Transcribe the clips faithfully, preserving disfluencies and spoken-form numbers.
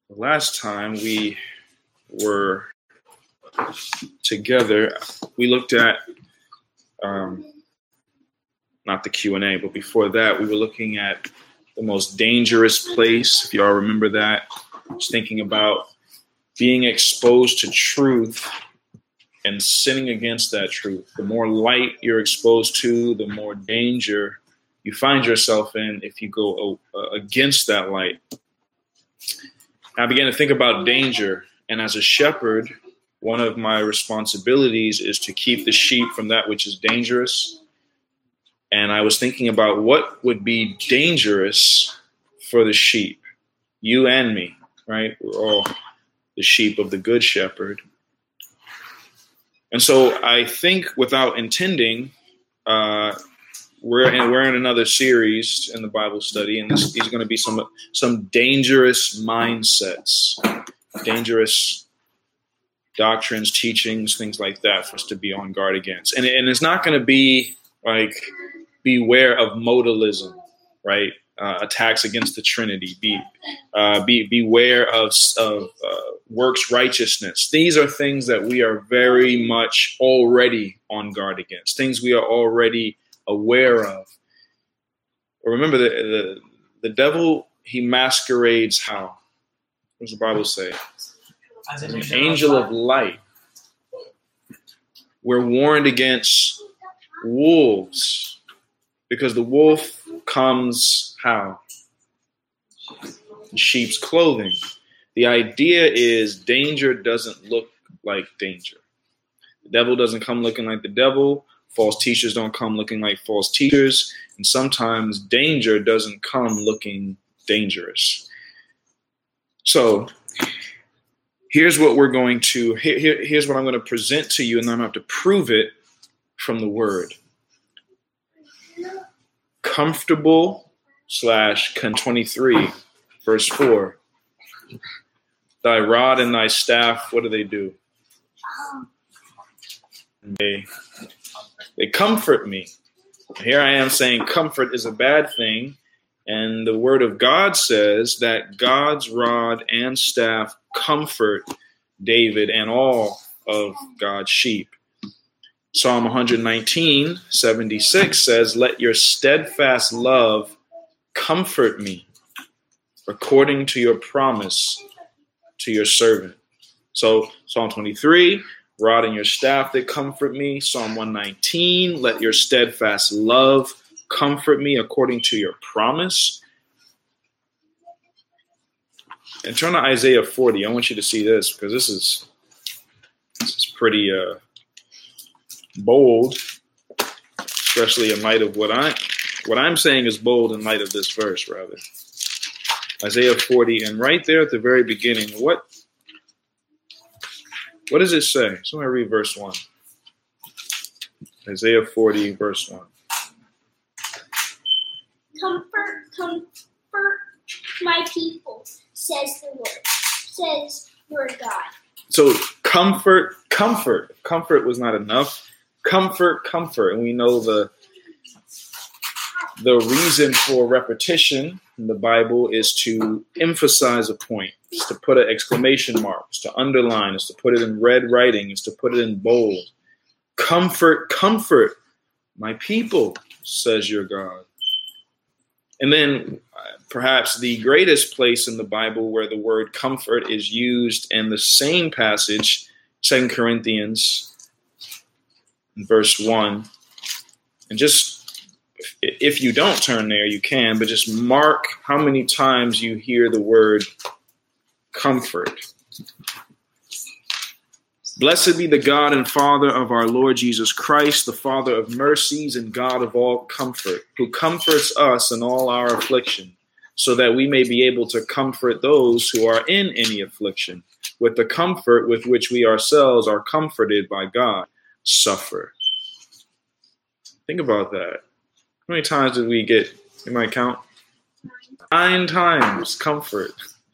Last time we were together, we looked at, um, not the Q and A, but before that, we were looking at the most dangerous place, if y'all remember that. Just thinking about being exposed to truth and sinning against that truth. The more light you're exposed to, the more danger you find yourself in if you go uh, against that light. I began to think about danger, and as a shepherd, one of my responsibilities is to keep the sheep from that which is dangerous. And I was thinking about what would be dangerous for the sheep, you and me, right? We're all the sheep of the good shepherd. And so I think without intending, uh, we're in, we're in another series in the Bible study, and this, these are going to be some some dangerous mindsets, dangerous doctrines, teachings, things like that for us to be on guard against. And, and it's not going to be like beware of modalism, right? Uh, attacks against the Trinity. Be uh, be beware of of uh, works righteousness. These are things that we are very much already on guard against. Things we are already aware of. But remember, the, the the devil, he masquerades how? What does the Bible say? As an angel of light. We're warned against wolves because the wolf comes how? In sheep's clothing. The idea is danger doesn't look like danger. The devil doesn't come looking like the devil. False teachers don't come looking like false teachers. And sometimes danger doesn't come looking dangerous. So here's what we're going to, here, here, here's what I'm going to present to you, and then I'm going to have to prove it from the word. Comfortable slash Con twenty-three, verse four. Thy rod and thy staff, what do they do? They They comfort me. Here I am saying comfort is a bad thing. And the word of God says that God's rod and staff comfort David and all of God's sheep. Psalm one nineteen, seventy-six says, let your steadfast love comfort me according to your promise to your servant. So Psalm twenty-three, rod and your staff, they comfort me. Psalm one nineteen, let your steadfast love comfort me according to your promise. And turn to Isaiah forty. I want you to see this because this is this is pretty uh, bold, especially in light of what I what I'm saying is bold in light of this verse, rather. Isaiah forty, and right there at the very beginning, what What does it say? Somebody read verse one. Isaiah forty, verse one. Comfort, comfort my people, says the Lord, says your God. So comfort, comfort. Comfort was not enough. Comfort, comfort. And we know the, the reason for repetition in the Bible is to emphasize a point. It's to put an exclamation mark. It's to underline. It's to put it in red writing. It's to put it in bold. Comfort, comfort my people, says your God. And then uh, perhaps the greatest place in the Bible where the word comfort is used in the same passage, Second Corinthians, verse one. And just, if you don't turn there, you can, but just mark how many times you hear the word comfort. Blessed be the God and Father of our Lord Jesus Christ, the Father of mercies and God of all comfort, who comforts us in all our affliction, so that we may be able to comfort those who are in any affliction, with the comfort with which we ourselves are comforted by God. Suffer. Think about that. How many times did we get, you might count? Nine times comfort.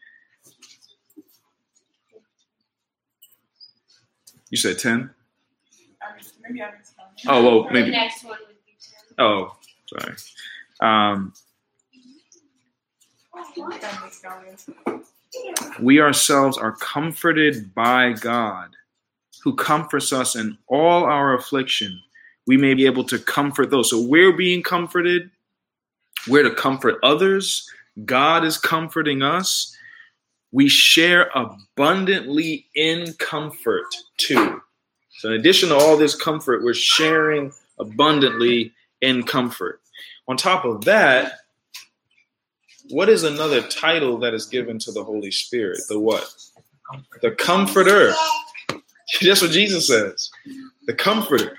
You said ten? Maybe I missed one. Oh, well, maybe. The next one would be ten. Oh, sorry. Um, we ourselves are comforted by God, who comforts us in all our affliction. We may be able to comfort those. So we're being comforted. We're to comfort others. God is comforting us. We share abundantly in comfort too. So in addition to all this comfort, we're sharing abundantly in comfort. On top of that, what is another title that is given to the Holy Spirit? The what? The Comforter. That's what Jesus says. The Comforter.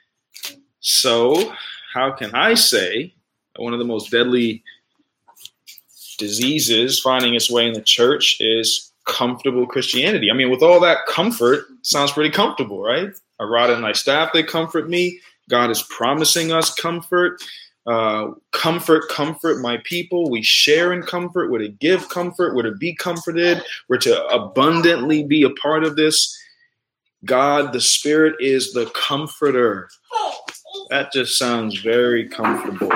So how can I say one of the most deadly diseases finding its way in the church is comfortable Christianity? I mean, with all that comfort, sounds pretty comfortable, right? A rod and thy staff, they comfort me. God is promising us comfort. Uh, comfort, comfort my people. We share in comfort. We're to give comfort. We're to be comforted. We're to abundantly be a part of this. God, the Spirit, is the comforter. That just sounds very comfortable.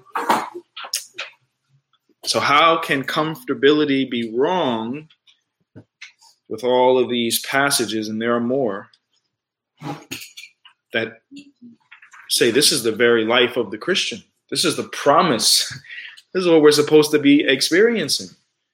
So how can comfortability be wrong with all of these passages, and there are more, that say this is the very life of the Christian? This is the promise. This is what we're supposed to be experiencing.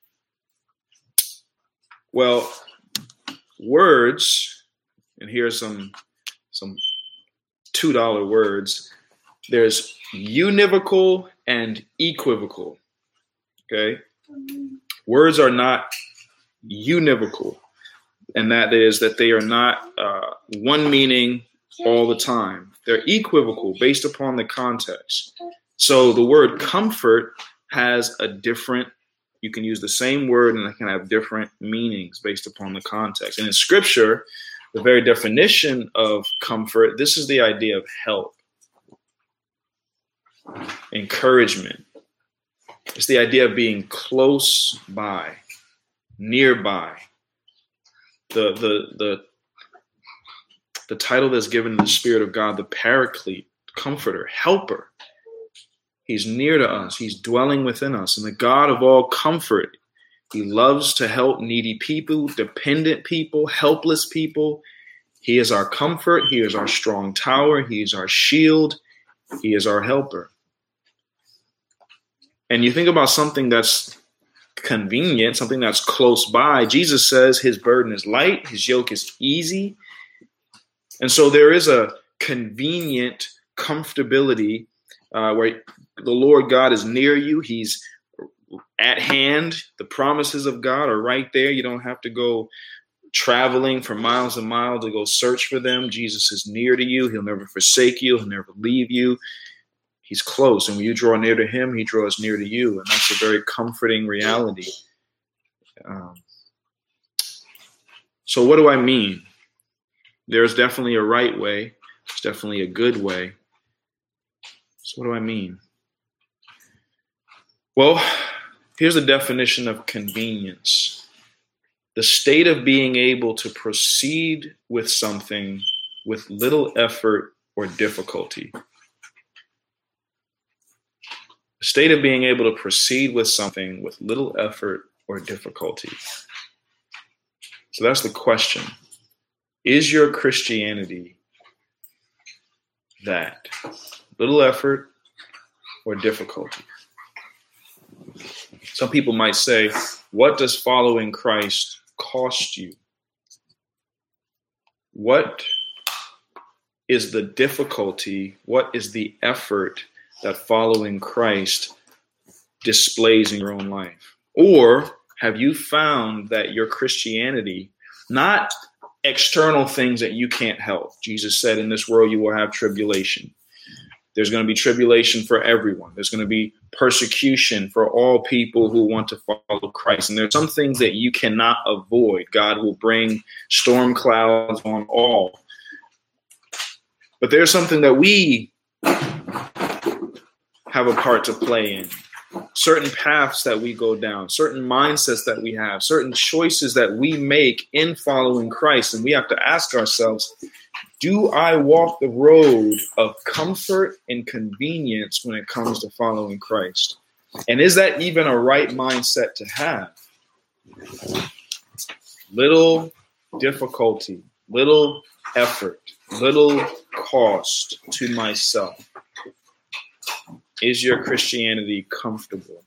Well, words, and here are some, some two dollar words. There's univocal and equivocal. Okay? Words are not univocal, and that is that they are not uh, one meaning all the time. They're equivocal based upon the context. So the word comfort has a different, you can use the same word and it can have different meanings based upon the context. And in Scripture, the very definition of comfort, this is the idea of help, encouragement. It's the idea of being close by, nearby. The, the, the, the title that's given to the Spirit of God, the Paraclete, Comforter, Helper. He's near to us. He's dwelling within us. And the God of all comfort, he loves to help needy people, dependent people, helpless people. He is our comfort. He is our strong tower. He is our shield. He is our helper. And you think about something that's convenient, something that's close by. Jesus says his burden is light, his yoke is easy. And so there is a convenient comfortability uh, where the Lord God is near you. He's at hand. The promises of God are right there. You don't have to go traveling for miles and miles to go search for them. Jesus is near to you. He'll never forsake you. He'll never leave you. He's close. And when you draw near to him, he draws near to you. And that's a very comforting reality. Um, so what do I mean? There's definitely a right way. There's definitely a good way. So what do I mean? Well, here's the definition of convenience. The state of being able to proceed with something with little effort or difficulty. The state of being able to proceed with something with little effort or difficulty. So that's the question. Is your Christianity that? Little effort or difficulty? Some people might say, what does following Christ cost you? What is the difficulty? What is the effort that following Christ displays in your own life? Or have you found that your Christianity, not external things that you can't help? Jesus said, in this world you will have tribulation. There's going to be tribulation for everyone. There's going to be persecution for all people who want to follow Christ. And there's some things that you cannot avoid. God will bring storm clouds on all. But there's something that we have a part to play in. Certain paths that we go down, certain mindsets that we have, certain choices that we make in following Christ. And we have to ask ourselves, do I walk the road of comfort and convenience when it comes to following Christ? And is that even a right mindset to have? Little difficulty, little effort, little cost to myself. Is your Christianity comfortable?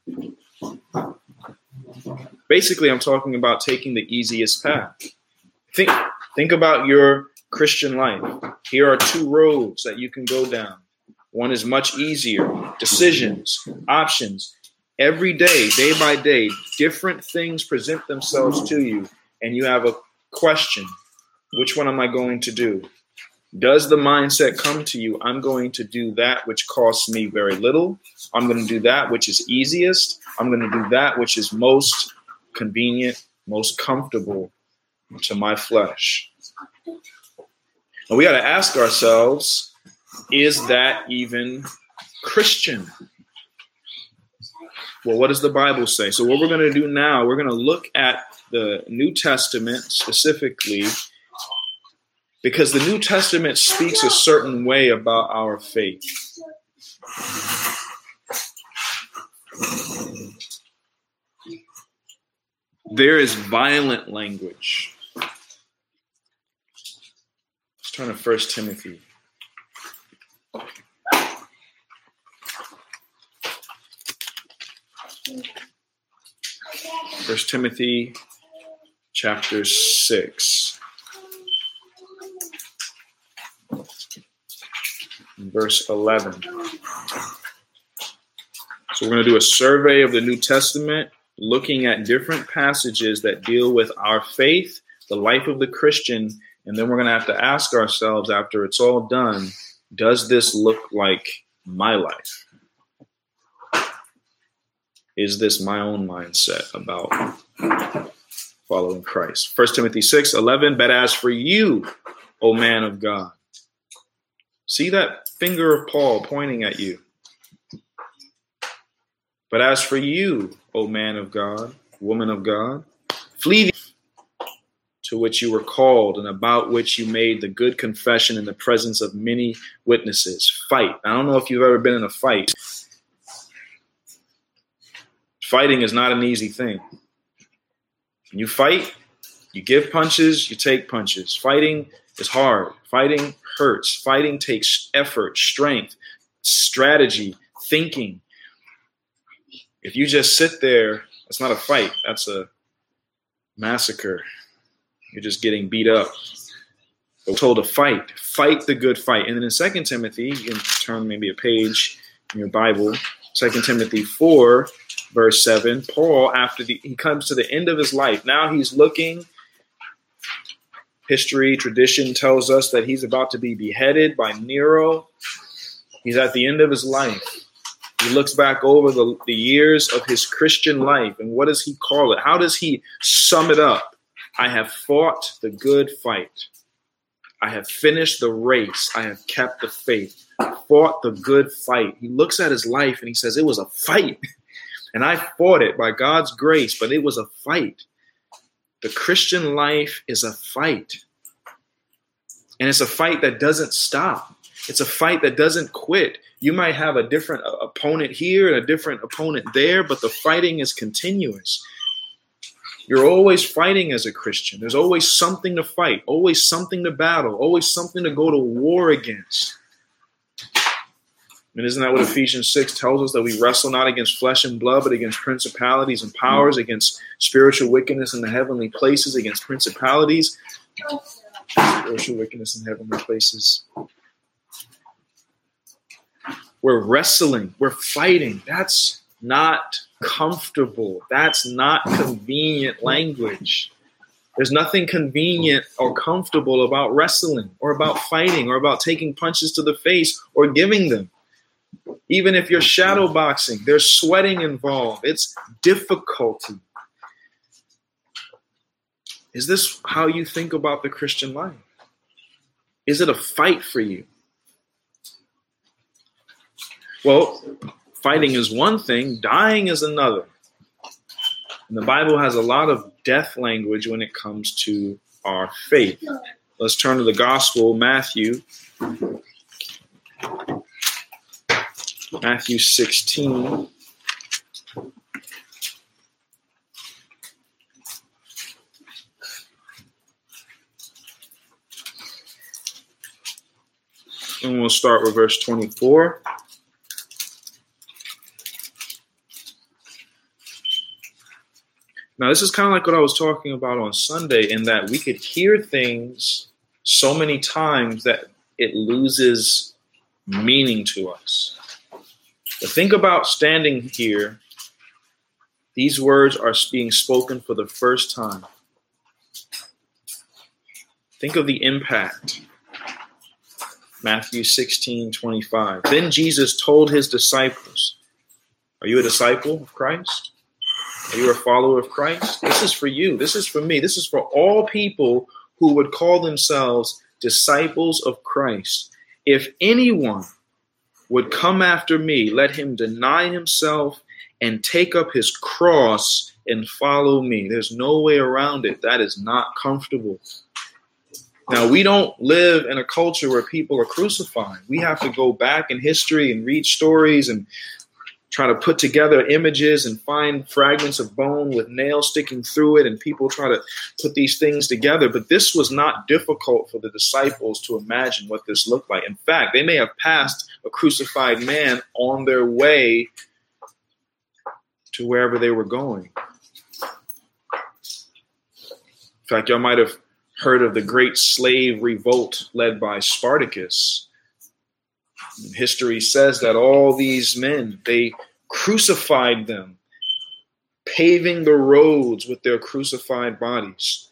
Basically, I'm talking about taking the easiest path. Think, think about your Christian life. Here are two roads that you can go down. One is much easier. Decisions, options. Every day, day by day, different things present themselves to you, and you have a question. Which one am I going to do? Does the mindset come to you? I'm going to do that which costs me very little. I'm going to do that which is easiest. I'm going to do that which is most convenient, most comfortable to my flesh. And we got to ask ourselves, is that even Christian? Well, what does the Bible say? So what we're going to do now, we're going to look at the New Testament specifically, because the New Testament speaks a certain way about our faith. There is violent language. Let's turn to First Timothy. First Timothy chapter six. Verse eleven. So we're going to do a survey of the New Testament, looking at different passages that deal with our faith, the life of the Christian, and then we're going to have to ask ourselves after it's all done, does this look like my life? Is this my own mindset about following Christ? First Timothy six eleven, but as for you, O man of God. See that finger of Paul pointing at you. But as for you, O man of God, woman of God, flee to which you were called and about which you made the good confession in the presence of many witnesses. Fight. I don't know if you've ever been in a fight. Fighting is not an easy thing. You fight, you give punches, you take punches. Fighting is hard. Fighting hurts. Fighting takes effort, strength, strategy, thinking. If you just sit there, that's not a fight. That's a massacre. You're just getting beat up. We're told to fight. Fight the good fight. And then in Second Timothy, you can turn maybe a page in your Bible. Second Timothy four, verse seven. Paul, after the, he comes to the end of his life. Now he's looking. History, tradition tells us that he's about to be beheaded by Nero. He's at the end of his life. He looks back over the, the years of his Christian life, and what does he call it? How does he sum it up? I have fought the good fight. I have finished the race. I have kept the faith. I fought the good fight. He looks at his life and he says, it was a fight. And I fought it by God's grace, but it was a fight. The Christian life is a fight. And it's a fight that doesn't stop. It's a fight that doesn't quit. You might have a different opponent here and a different opponent there, but the fighting is continuous. You're always fighting as a Christian. There's always something to fight, always something to battle, always something to go to war against. And isn't that what Ephesians six tells us, that we wrestle not against flesh and blood, but against principalities and powers, against spiritual wickedness in the heavenly places, against principalities, spiritual wickedness in heavenly places. We're wrestling. We're fighting. That's not comfortable. That's not convenient language. There's nothing convenient or comfortable about wrestling or about fighting or about taking punches to the face or giving them. Even if you're shadow boxing, there's sweating involved. It's difficulty. Is this how you think about the Christian life? Is it a fight for you? Well, fighting is one thing, dying is another. And the Bible has a lot of death language when it comes to our faith. Let's turn to the gospel, Matthew. Matthew sixteen. And we'll start with verse twenty-four. Now, this is kind of like what I was talking about on Sunday, in that we could hear things so many times that it loses meaning to us. But think about standing here. These words are being spoken for the first time. Think of the impact. Matthew sixteen twenty-five. Then Jesus told his disciples, are you a disciple of Christ? Are you a follower of Christ? This is for you. This is for me. This is for all people who would call themselves disciples of Christ. If anyone would come after me, let him deny himself and take up his cross and follow me. There's no way around it. That is not comfortable. Now, we don't live in a culture where people are crucified. We have to go back in history and read stories and try to put together images and find fragments of bone with nails sticking through it, and people try to put these things together. But this was not difficult for the disciples to imagine what this looked like. In fact, they may have passed a crucified man on their way to wherever they were going. In fact, y'all might have heard of the great slave revolt led by Spartacus. History says that all these men, they crucified them, paving the roads with their crucified bodies.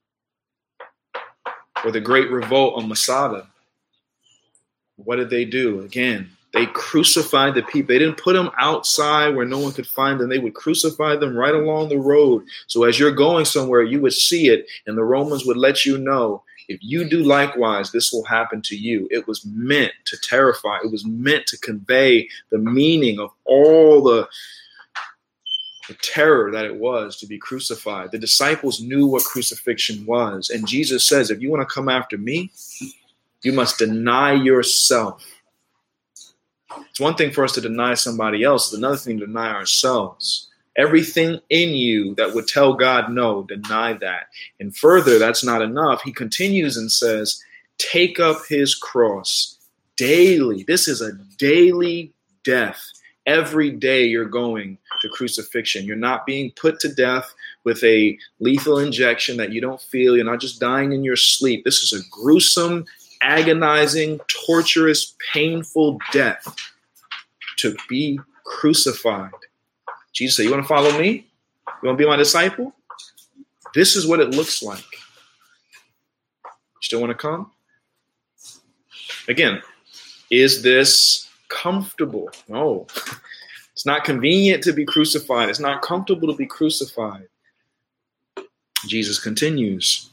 Or the great revolt on Masada. What did they do? Again, they crucified the people. They didn't put them outside where no one could find them. They would crucify them right along the road. So as you're going somewhere, you would see it, and the Romans would let you know, if you do likewise, this will happen to you. It was meant to terrify. It was meant to convey the meaning of all the, the terror that it was to be crucified. The disciples knew what crucifixion was. And Jesus says, if you want to come after me, you must deny yourself. It's one thing for us to deny somebody else. It's another thing to deny ourselves. Everything in you that would tell God no, deny that. And further, that's not enough. He continues and says, take up his cross daily. This is a daily death. Every day you're going to crucifixion. You're not being put to death with a lethal injection that you don't feel. You're not just dying in your sleep. This is a gruesome, agonizing, torturous, painful death to be crucified. Jesus said, you want to follow me? You want to be my disciple? This is what it looks like. You still want to come? Again, is this comfortable? No. It's not convenient to be crucified. It's not comfortable to be crucified. Jesus continues.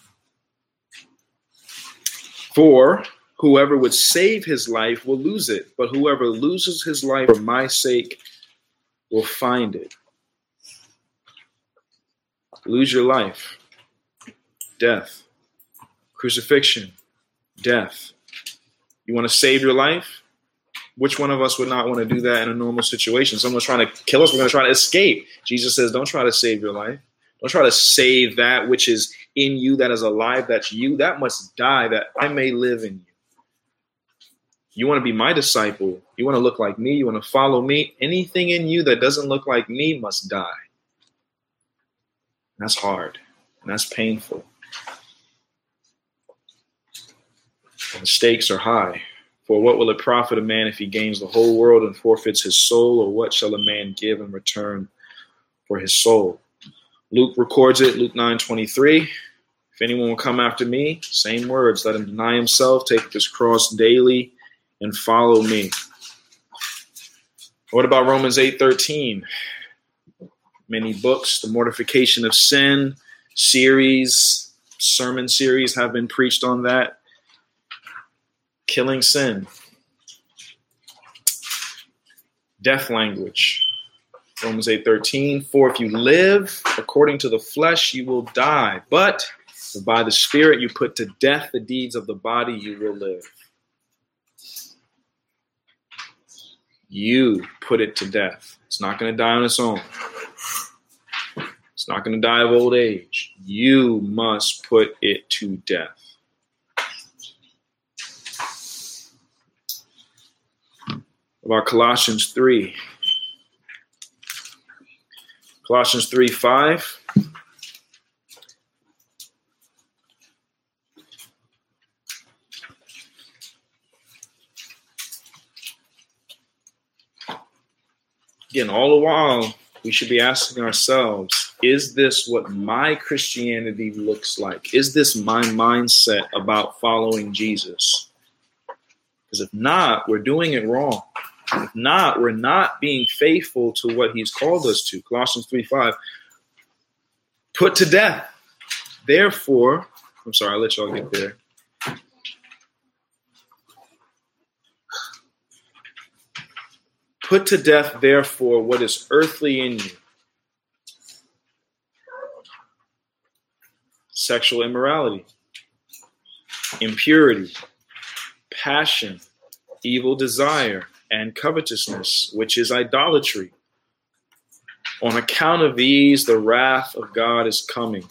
For whoever would save his life will lose it, but whoever loses his life for my sake will find it. Lose your life. Death. Crucifixion. Death. You want to save your life? Which one of us would not want to do that in a normal situation? Someone's trying to kill us. We're going to try to escape. Jesus says, don't try to save your life. Don't try to save that which is in you, that is alive, that's you. That must die, that I may live in you. You want to be my disciple. You want to look like me. You want to follow me. Anything in you that doesn't look like me must die. And that's hard. And that's painful. And the stakes are high. For what will it profit a man if he gains the whole world and forfeits his soul? Or what shall a man give in return for his soul? Luke records it, Luke nine twenty-three. If anyone will come after me, same words, let him deny himself, take up his cross daily, and follow me. What about Romans eight thirteen? Many books, the mortification of sin series, sermon series have been preached on that. Killing sin. Death language. Romans eight thirteen, for if you live according to the flesh, you will die. But if by the Spirit you put to death the deeds of the body, you will live. You put it to death. It's not going to die on its own. It's not going to die of old age. You must put it to death. about Colossians three. Colossians three five. Again, all the while, we should be asking ourselves, is this what my Christianity looks like? Is this my mindset about following Jesus? Because if not, we're doing it wrong. If not, we're not being faithful to what he's called us to. Colossians three five, put to death. Therefore, I'm sorry, I'll let y'all get there. Put to death, therefore, what is earthly in you. Sexual immorality, impurity, passion, evil desire, and covetousness, which is idolatry. On account of these, the wrath of God is coming.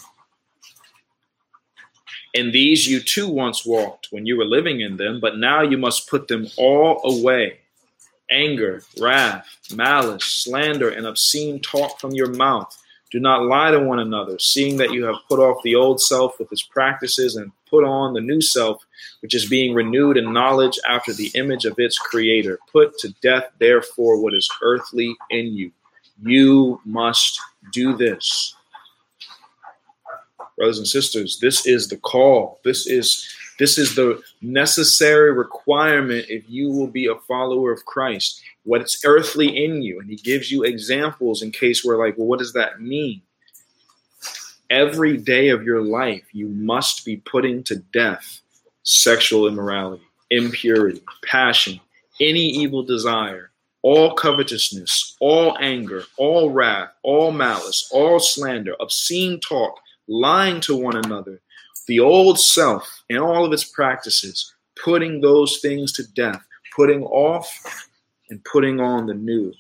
In these you too once walked when you were living in them, but now you must put them all away. Anger, wrath, malice, slander, and obscene talk from your mouth. Do not lie to one another, seeing that you have put off the old self with its practices and put on the new self, which is being renewed in knowledge after the image of its creator. Put to death, therefore, what is earthly in you. You must do this. Brothers and sisters, this is the call. This is This is the necessary requirement if you will be a follower of Christ. What's earthly in you. And he gives you examples in case we're like, well, what does that mean? Every day of your life, you must be putting to death sexual immorality, impurity, passion, any evil desire, all covetousness, all anger, all wrath, all malice, all slander, obscene talk, lying to one another. The old self and all of its practices, putting those things to death, putting off and putting on the new.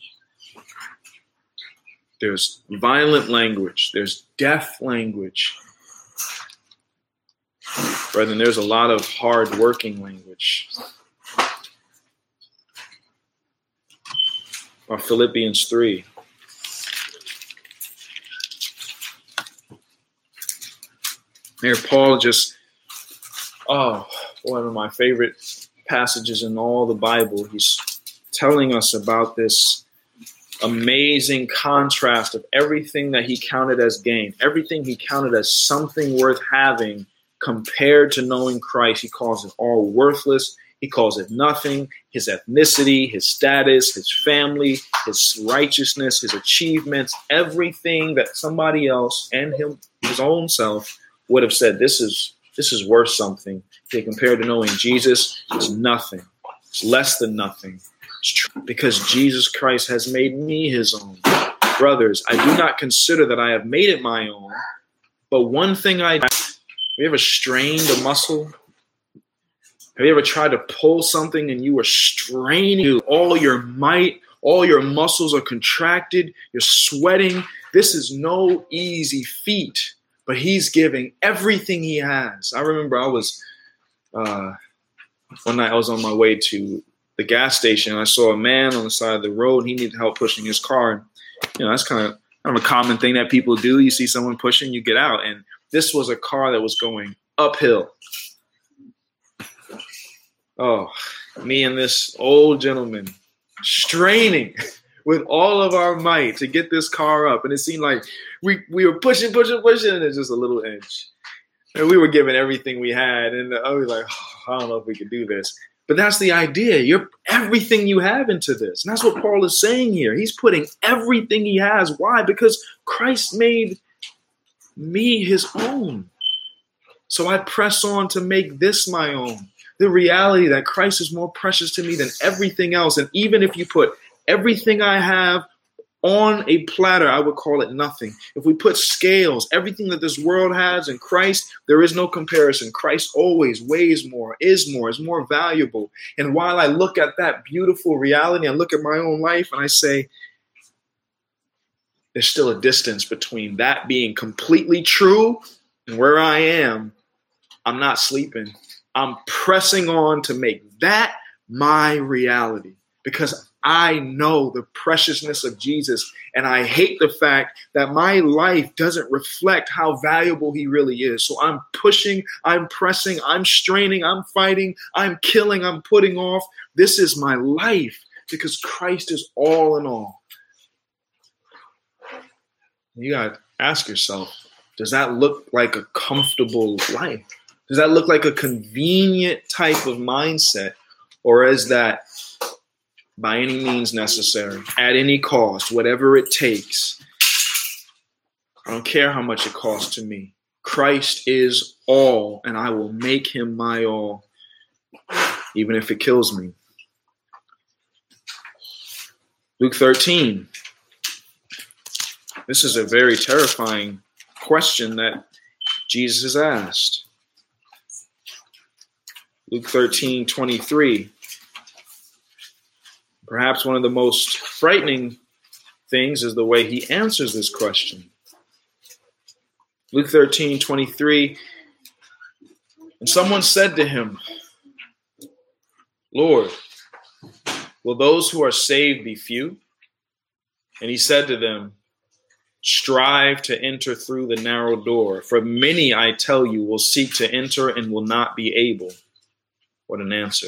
There's violent language. There's death language. Brethren, there's a lot of hard-working language. Or Philippians three. Here, Paul just, oh, one of my favorite passages in all the Bible. He's telling us about this amazing contrast of everything that he counted as gain, everything he counted as something worth having compared to knowing Christ. He calls it all worthless. He calls it nothing. His ethnicity, his status, his family, his righteousness, his achievements, everything that somebody else and him, his own self, would have said, this is this is worth something. Okay, compared to knowing Jesus, it's nothing. It's less than nothing. It's true because Jesus Christ has made me his own. Brothers, I do not consider that I have made it my own, but one thing I do, have you ever strained a muscle? Have you ever tried to pull something and you were straining all your might, all your muscles are contracted, you're sweating? This is no easy feat. But he's giving everything he has. I remember I was, uh, one night I was on my way to the gas station. And I saw a man on the side of the road. He needed help pushing his car. And, you know, that's kind of, kind of a common thing that people do. You see someone pushing, you get out. And this was a car that was going uphill. Oh, me and this old gentleman straining with all of our might to get this car up. And it seemed like we, we were pushing, pushing, pushing, and it's just a little inch. And we were giving everything we had. And I was like, oh, I don't know if we could do this. But that's the idea. You're everything you have into this. And that's what Paul is saying here. He's putting everything he has. Why? Because Christ made me his own. So I press on to make this my own. The reality that Christ is more precious to me than everything else. And even if you put everything I have on a platter, I would call it nothing. If we put scales, everything that this world has in Christ, there is no comparison. Christ always weighs more, is more, is more valuable. And while I look at that beautiful reality, I look at my own life and I say, there's still a distance between that being completely true and where I am. I'm not sleeping. I'm pressing on to make that my reality because I know the preciousness of Jesus, and I hate the fact that my life doesn't reflect how valuable he really is. So I'm pushing, I'm pressing, I'm straining, I'm fighting, I'm killing, I'm putting off. This is my life because Christ is all in all. You got to ask yourself, does that look like a comfortable life? Does that look like a convenient type of mindset? Or is that by any means necessary, at any cost, whatever it takes? I don't care how much it costs to me. Christ is all, and I will make him my all, even if it kills me. Luke thirteen. This is a very terrifying question that Jesus has asked. Luke thirteen twenty-three. Perhaps one of the most frightening things is the way he answers this question. Luke thirteen twenty-three. And someone said to him, Lord, will those who are saved be few? And he said to them, strive to enter through the narrow door, for many, I tell you, will seek to enter and will not be able. What an answer.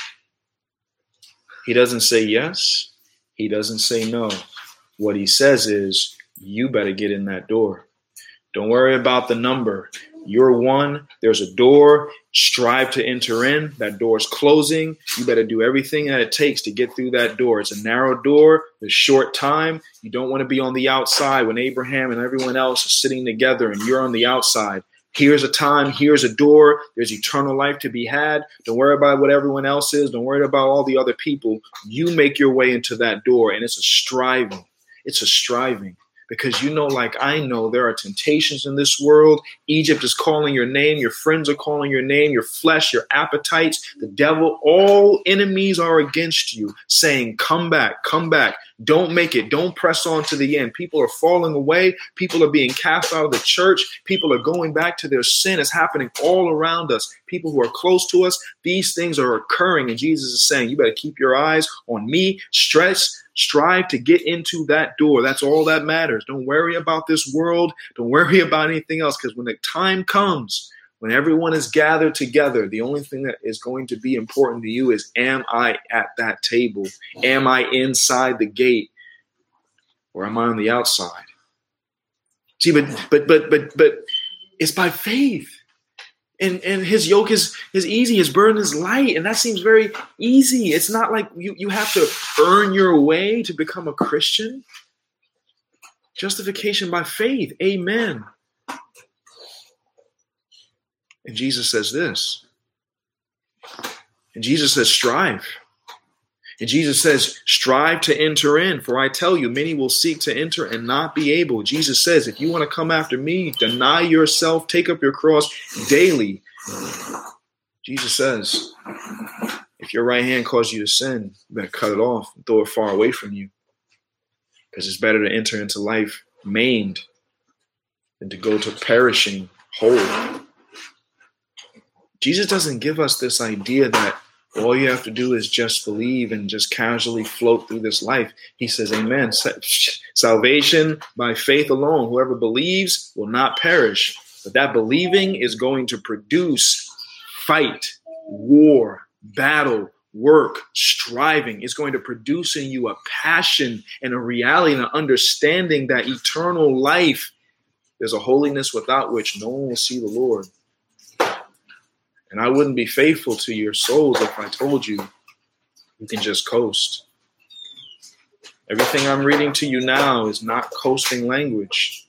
He doesn't say yes. He doesn't say no. What he says is, you better get in that door. Don't worry about the number. You're one. There's a door. Strive to enter in. That door's closing. You better do everything that it takes to get through that door. It's a narrow door. There's short time. You don't want to be on the outside when Abraham and everyone else are sitting together and you're on the outside. Here's a time. Here's a door. There's eternal life to be had. Don't worry about what everyone else is. Don't worry about all the other people. You make your way into that door, and it's a striving. It's a striving. Because you know, like I know, there are temptations in this world. Egypt is calling your name. Your friends are calling your name. Your flesh, your appetites, the devil, all enemies are against you, saying, come back, come back. Don't make it. Don't press on to the end. People are falling away. People are being cast out of the church. People are going back to their sin. It's happening all around us. People who are close to us, these things are occurring. And Jesus is saying, you better keep your eyes on me. Stress. Strive to get into that door. That's all that matters. Don't worry about this world. Don't worry about anything else, because when the time comes, when everyone is gathered together, the only thing that is going to be important to you is, am I at that table? Am I inside the gate? Or am I on the outside? See, but but but but but it's by faith. And and his yoke is, is easy, his burden is light, and that seems very easy. It's not like you, you have to earn your way to become a Christian. Justification by faith, amen. And Jesus says this. And Jesus says, strive. And Jesus says, strive to enter in, for I tell you, many will seek to enter and not be able. Jesus says, if you want to come after me, deny yourself, take up your cross daily. Jesus says, if your right hand causes you to sin, you better cut it off and throw it far away from you. Because it's better to enter into life maimed than to go to perishing whole. Jesus doesn't give us this idea that all you have to do is just believe and just casually float through this life. He says, amen. Salvation by faith alone. Whoever believes will not perish. But that believing is going to produce fight, war, battle, work, striving. It's going to produce in you a passion and a reality and an understanding that eternal life, there's a holiness without which no one will see the Lord. And I wouldn't be faithful to your souls if I told you you can just coast. Everything I'm reading to you now is not coasting language.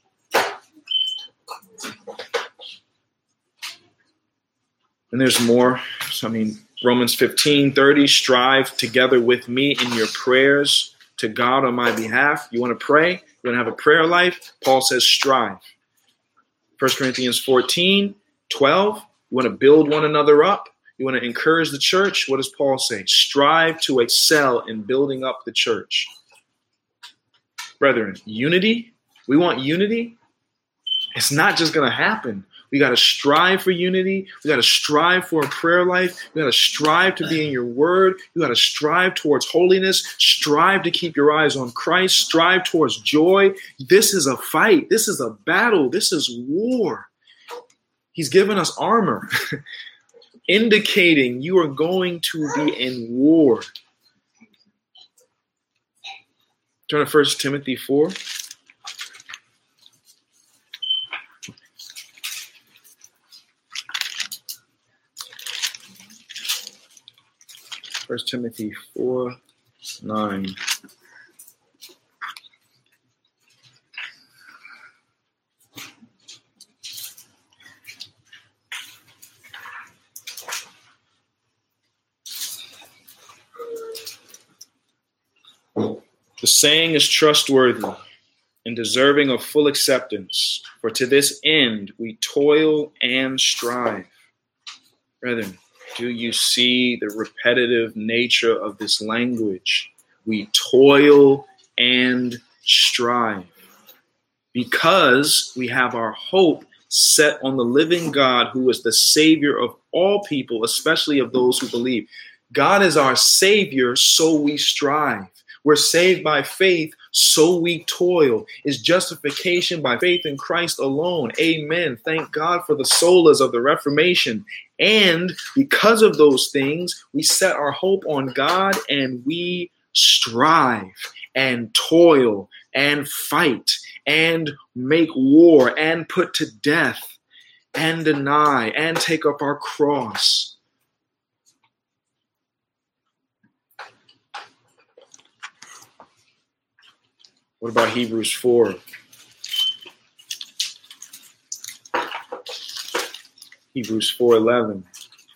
And there's more. So, I mean, Romans fifteen thirty, strive together with me in your prayers to God on my behalf. You want to pray? You want to have a prayer life? Paul says strive. First Corinthians fourteen twelve. You want to build one another up? You want to encourage the church? What does Paul say? Strive to excel in building up the church. Brethren, unity? We want unity? It's not just going to happen. We got to strive for unity. We got to strive for a prayer life. We got to strive to be in your word. You got to strive towards holiness. Strive to keep your eyes on Christ. Strive towards joy. This is a fight. This is a battle. This is war. He's given us armor, indicating you are going to be in war. Turn to First Timothy four. First Timothy four, nine. The saying is trustworthy and deserving of full acceptance, for to this end we toil and strive. Brethren, do you see the repetitive nature of this language? We toil and strive because we have our hope set on the living God, who is the Savior of all people, especially of those who believe. God is our Savior, so we strive. We're saved by faith, so we toil. Is justification by faith in Christ alone. Amen. Thank God for the solas of the Reformation. And because of those things, we set our hope on God and we strive and toil and fight and make war and put to death and deny and take up our cross. What about Hebrews four? Hebrews four eleven.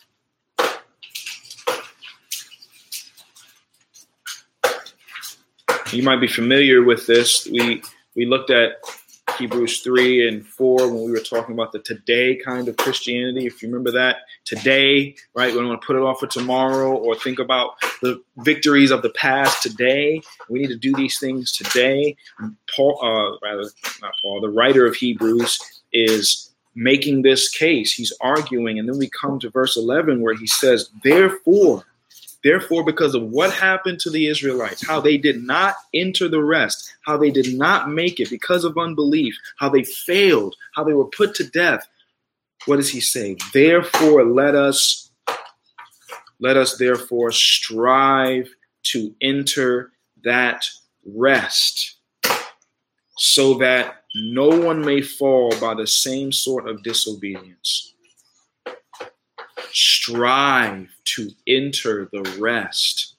You might be familiar with this. We we looked at Hebrews three and four when we were talking about the today kind of Christianity. If you remember that, today, right? We don't want to put it off for tomorrow or think about the victories of the past today. We need to do these things today. Paul, uh, rather, not Paul, the writer of Hebrews is making this case. He's arguing. And then we come to verse eleven where he says, therefore, Therefore, because of what happened to the Israelites, how they did not enter the rest, how they did not make it because of unbelief, how they failed, how they were put to death. What does he say? Therefore, let us, let us therefore strive to enter that rest, so that no one may fall by the same sort of disobedience. Strive to enter the rest.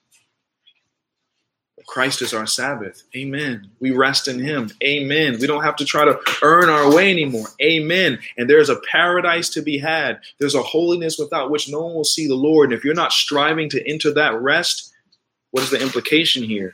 Christ is our Sabbath. Amen. We rest in him. Amen. We don't have to try to earn our way anymore. Amen. And there's a paradise to be had. There's a holiness without which no one will see the Lord. And if you're not striving to enter that rest, what is the implication here?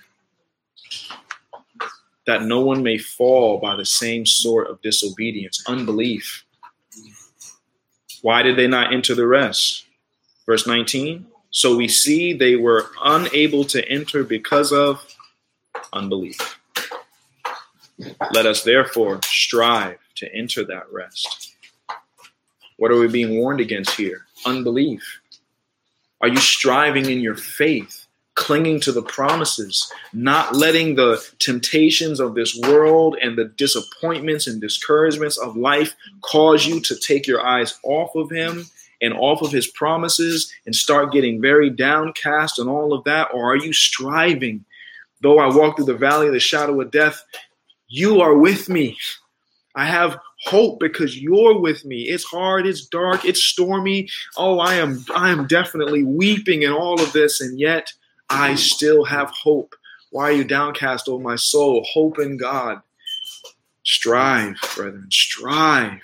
That no one may fall by the same sort of disobedience, unbelief. Why did they not enter the rest? Verse nineteen. So we see they were unable to enter because of unbelief. Let us therefore strive to enter that rest. What are we being warned against here? Unbelief. Are you striving in your faith, clinging to the promises, not letting the temptations of this world and the disappointments and discouragements of life cause you to take your eyes off of him and off of his promises and start getting very downcast and all of that? Or are you striving? Though I walk through the valley of the shadow of death, you are with me. I have hope because you're with me. It's hard, it's dark, it's stormy. Oh, I am I am definitely weeping in all of this, and yet I still have hope. Why are you downcast, oh my soul? Hope in God. Strive, brethren, strive.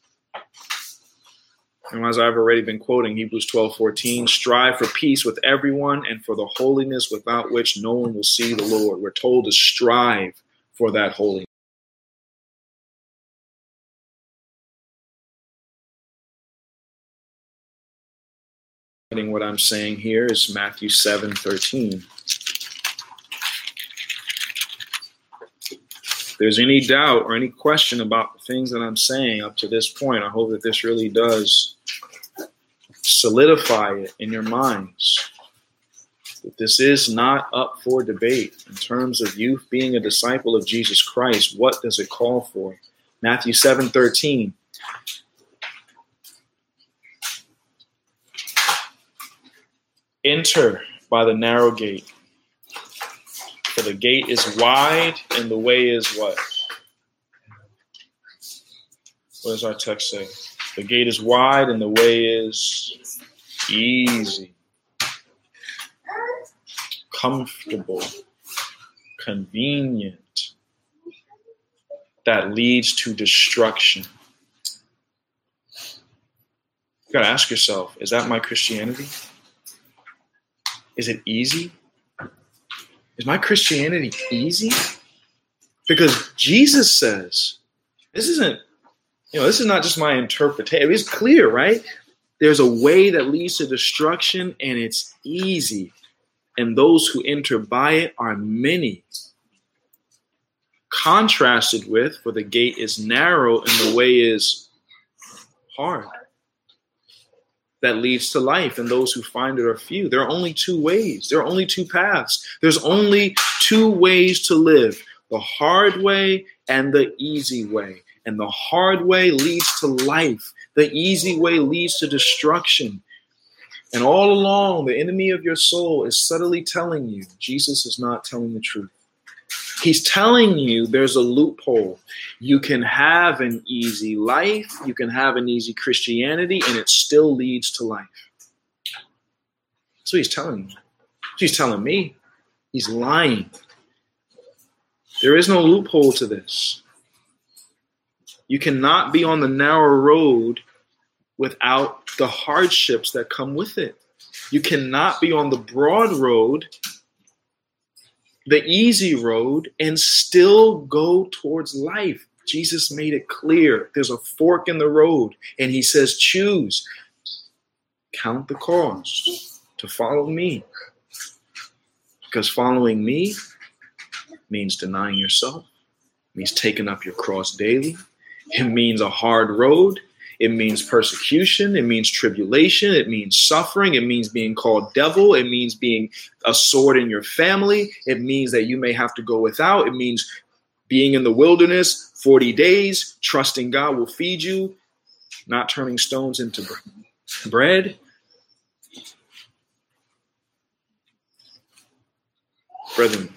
And as I've already been quoting Hebrews twelve fourteen, strive for peace with everyone and for the holiness without which no one will see the Lord. We're told to strive for that holiness. What I'm saying here is Matthew seven thirteen. there's any doubt or any question about the things that I'm saying up to this point, I hope that this really does solidify it in your minds. That this is not up for debate in terms of you being a disciple of Jesus Christ. What does it call for? Matthew seven thirteen. Enter by the narrow gate. For the gate is wide and the way is what? What does our text say? The gate is wide and the way is easy, comfortable, convenient, that leads to destruction. You gotta ask yourself, is that my Christianity? Is it easy? Is my Christianity easy? Because Jesus says, this isn't, you know, this is not just my interpretation. It's clear, right? There's a way that leads to destruction and it's easy. And those who enter by it are many. Contrasted with, for the gate is narrow and the way is hard. That leads to life, and those who find it are few. There are only two ways. There are only two paths. There's only two ways to live, the hard way and the easy way. And the hard way leads to life. The easy way leads to destruction. And all along, the enemy of your soul is subtly telling you Jesus is not telling the truth. He's telling you there's a loophole. You can have an easy life, you can have an easy Christianity, and it still leads to life. That's what he's telling you. He's telling me. He's lying. There is no loophole to this. You cannot be on the narrow road without the hardships that come with it. You cannot be on the broad road, the easy road, and still go towards life. Jesus made it clear. There's a fork in the road, and he says, choose. Count the cost to follow me. Because following me means denying yourself, means taking up your cross daily. It means a hard road. It means persecution. It means tribulation. It means suffering. It means being called devil. It means being a sword in your family. It means that you may have to go without. It means being in the wilderness forty days, trusting God will feed you, not turning stones into bread. Brethren,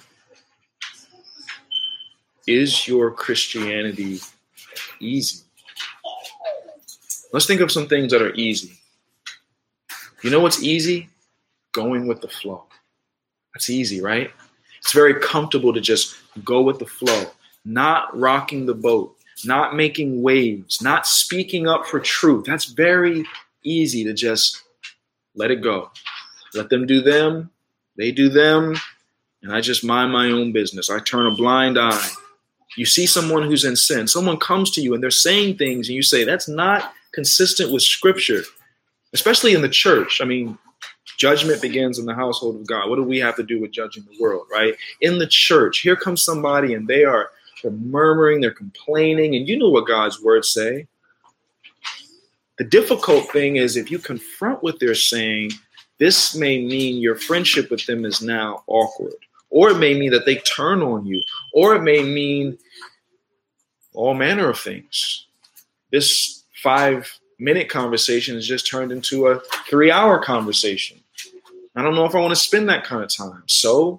is your Christianity easy? Let's think of some things that are easy. You know what's easy? Going with the flow. That's easy, right? It's very comfortable to just go with the flow, not rocking the boat, not making waves, not speaking up for truth. That's very easy to just let it go. Let them do them, they do them, and I just mind my own business. I turn a blind eye. You see someone who's in sin. Someone comes to you and they're saying things and you say, that's not consistent with Scripture, especially in the church. I mean, judgment begins in the household of God. What do we have to do with judging the world, right? In the church, here comes somebody and they are they're murmuring, they're complaining, and you know what God's words say. The difficult thing is if you confront what they're saying, this may mean your friendship with them is now awkward. Or it may mean that they turn on you. Or it may mean all manner of things. This five-minute conversation has just turned into a three-hour conversation. I don't know if I want to spend that kind of time. So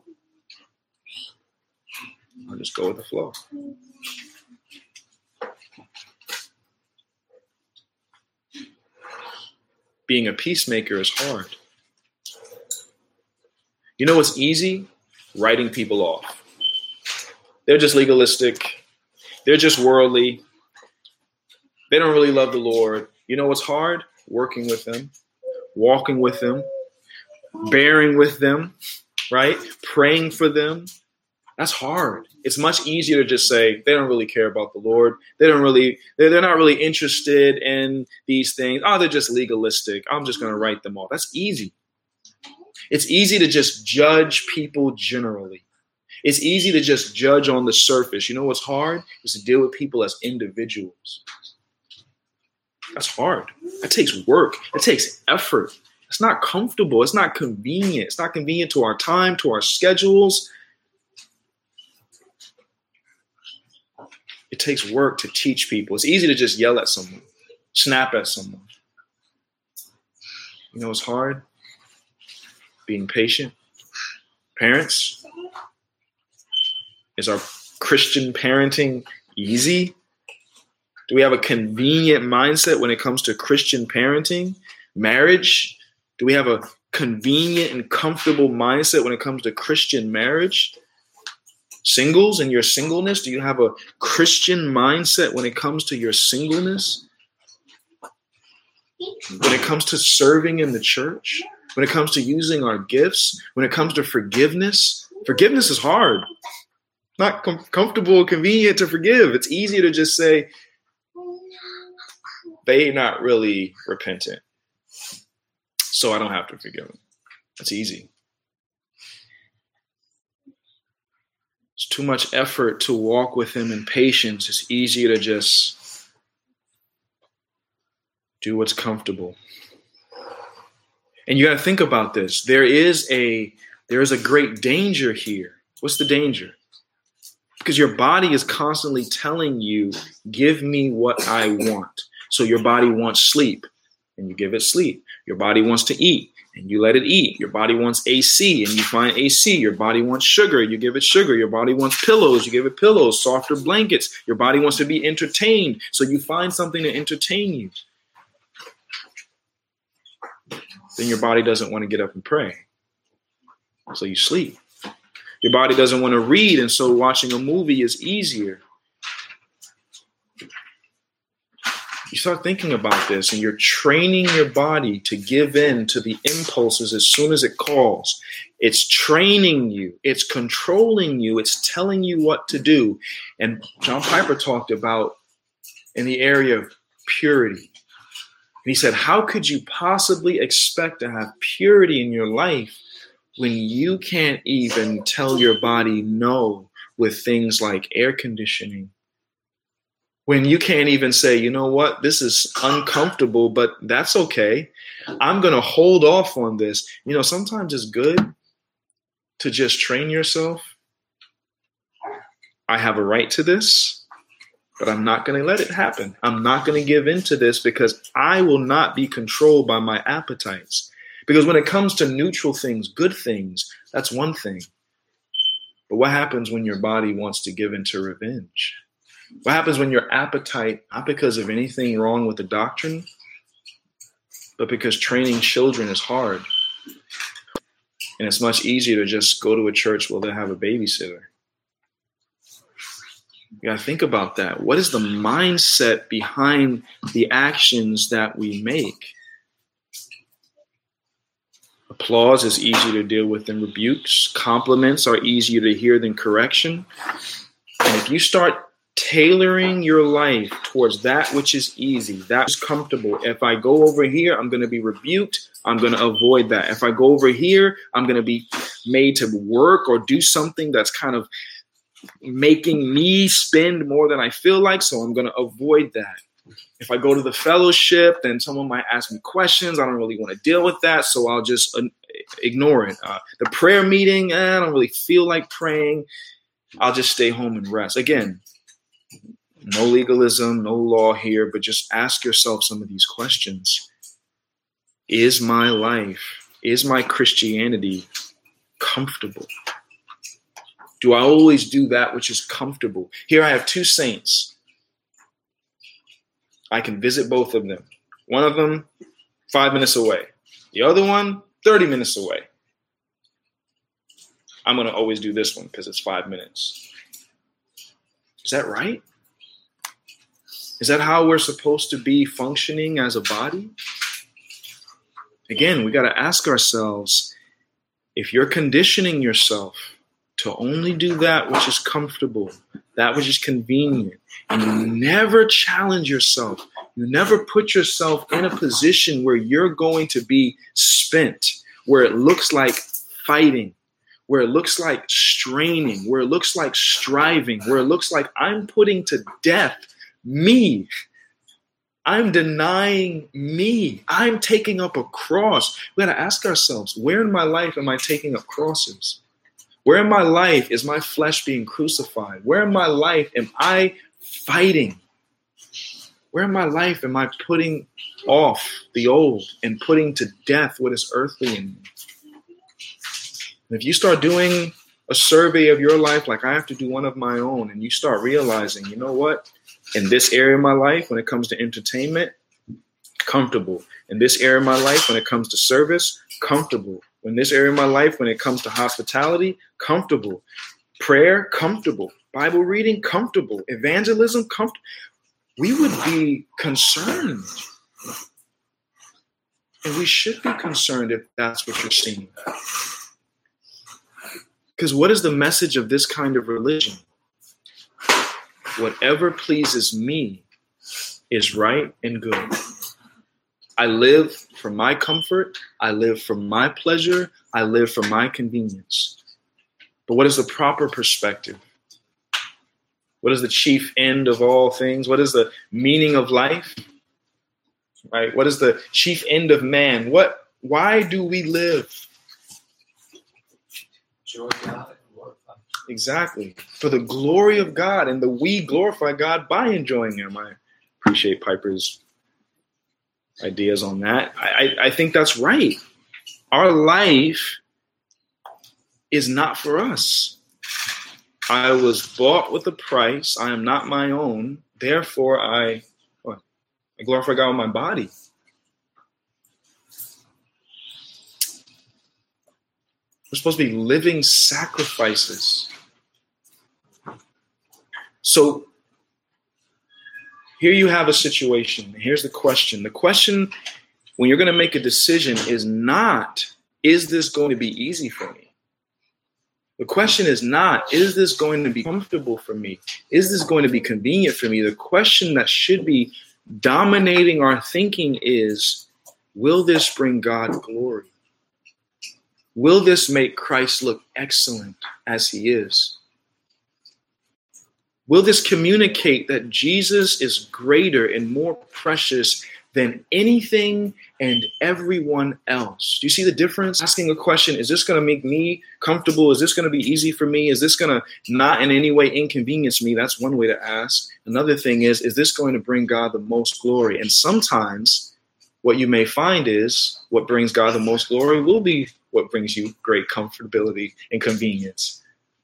I'll just go with the flow. Being a peacemaker is hard. You know what's easy? Writing people off. They're just legalistic. They're just worldly. They don't really love the Lord. You know what's hard? Working with them, walking with them, bearing with them, right? Praying for them. That's hard. It's much easier to just say they don't really care about the Lord. They don't really, they're, they're not really interested in these things. Oh, they're just legalistic. I'm just going to write them off. That's easy. It's easy to just judge people generally. It's easy to just judge on the surface. You know what's hard? Is to deal with people as individuals. That's hard. That takes work. It takes effort. It's not comfortable. It's not convenient. It's not convenient to our time, to our schedules. It takes work to teach people. It's easy to just yell at someone, snap at someone. You know what's hard? Being patient. Parents, is our Christian parenting easy? Do we have a convenient mindset when it comes to Christian parenting? Marriage? Do we have a convenient and comfortable mindset when it comes to Christian marriage? Singles and your singleness, do you have a Christian mindset when it comes to your singleness? When it comes to serving in the church? When it comes to using our gifts? When it comes to forgiveness? Forgiveness is hard. Not com- comfortable or convenient to forgive. It's easier to just say, they not really repentant, so I don't have to forgive them. That's easy. It's too much effort to walk with him in patience. It's easier to just do what's comfortable. And you got to think about this. There is a there is a great danger here. What's the danger? Because your body is constantly telling you, give me what I want. So your body wants sleep, and you give it sleep. Your body wants to eat, and you let it eat. Your body wants A C, and you find A C. Your body wants sugar, you give it sugar. Your body wants pillows, you give it pillows, softer blankets. Your body wants to be entertained, so you find something to entertain you. Then your body doesn't want to get up and pray, so you sleep. Your body doesn't want to read, and so watching a movie is easier. You start thinking about this, and you're training your body to give in to the impulses as soon as it calls. It's training you. It's controlling you. It's telling you what to do. And John Piper talked about in the area of purity. And he said, how could you possibly expect to have purity in your life when you can't even tell your body no with things like air conditioning? When you can't even say, you know what, this is uncomfortable, but that's okay. I'm going to hold off on this. You know, sometimes it's good to just train yourself. I have a right to this, but I'm not going to let it happen. I'm not going to give in to this because I will not be controlled by my appetites. Because when it comes to neutral things, good things, that's one thing. But what happens when your body wants to give in to revenge? What happens when your appetite, not because of anything wrong with the doctrine, but because training children is hard? And it's much easier to just go to a church where they have a babysitter. You gotta think about that. What is the mindset behind the actions that we make? Applause is easier to deal with than rebukes. Compliments are easier to hear than correction. And if you start tailoring your life towards that which is easy, that is comfortable. If I go over here, I'm going to be rebuked. I'm going to avoid that. If I go over here, I'm going to be made to work or do something that's kind of making me spend more than I feel like. So I'm going to avoid that. If I go to the fellowship, then someone might ask me questions. I don't really want to deal with that. So I'll just uh, ignore it. Uh, the prayer meeting, eh, I don't really feel like praying. I'll just stay home and rest. Again, no legalism, no law here, but just ask yourself some of these questions. Is my life, is my Christianity comfortable? Do I always do that which is comfortable? Here I have two saints. I can visit both of them. One of them, five minutes away. The other one, thirty minutes away. I'm going to always do this one because it's five minutes. Is that right? Is that how we're supposed to be functioning as a body? Again, we got to ask ourselves, if you're conditioning yourself to only do that which is comfortable, that which is convenient, and you never challenge yourself, you never put yourself in a position where you're going to be spent, where it looks like fighting, where it looks like straining, where it looks like striving, where it looks like I'm putting to death me. I'm denying me. I'm taking up a cross. We got to ask ourselves, where in my life am I taking up crosses? Where in my life is my flesh being crucified? Where in my life am I fighting? Where in my life am I putting off the old and putting to death what is earthly in me? And if you start doing a survey of your life like I have to do one of my own, and you start realizing, you know what? In this area of my life, when it comes to entertainment, comfortable. In this area of my life, when it comes to service, comfortable. In this area of my life, when it comes to hospitality, comfortable. Prayer, comfortable. Bible reading, comfortable. Evangelism, comfortable. We would be concerned. And we should be concerned if that's what you're seeing. Because what is the message of this kind of religion? Whatever pleases me is right and good. I live for my comfort. I live for my pleasure. I live for my convenience. But what is the proper perspective? What is the chief end of all things? What is the meaning of life? Right? What is the chief end of man? What? Why do we live? Joy God and glorify. Exactly. For the glory of God, and the we glorify God by enjoying Him. I appreciate Piper's ideas on that. I, I, I think that's right. Our life is not for us. I was bought with a price. I am not my own. Therefore, I, what? I glorify God with my body. We're supposed to be living sacrifices. So here you have a situation. Here's the question. The question when you're going to make a decision is not, is this going to be easy for me? The question is not, is this going to be comfortable for me? Is this going to be convenient for me? The question that should be dominating our thinking is, will this bring God glory? Will this make Christ look excellent as He is? Will this communicate that Jesus is greater and more precious than anything and everyone else? Do you see the difference? Asking a question, is this going to make me comfortable? Is this going to be easy for me? Is this going to not in any way inconvenience me? That's one way to ask. Another thing is, is this going to bring God the most glory? And sometimes what you may find is what brings God the most glory will be what brings you great comfortability and convenience.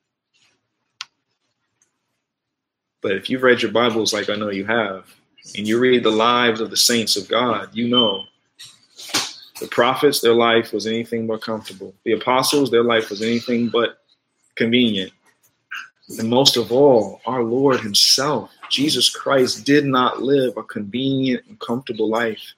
But if you've read your Bibles like I know you have, and you read the lives of the saints of God, you know the prophets, their life was anything but comfortable. The apostles, their life was anything but convenient. And most of all, our Lord Himself, Jesus Christ, did not live a convenient and comfortable life.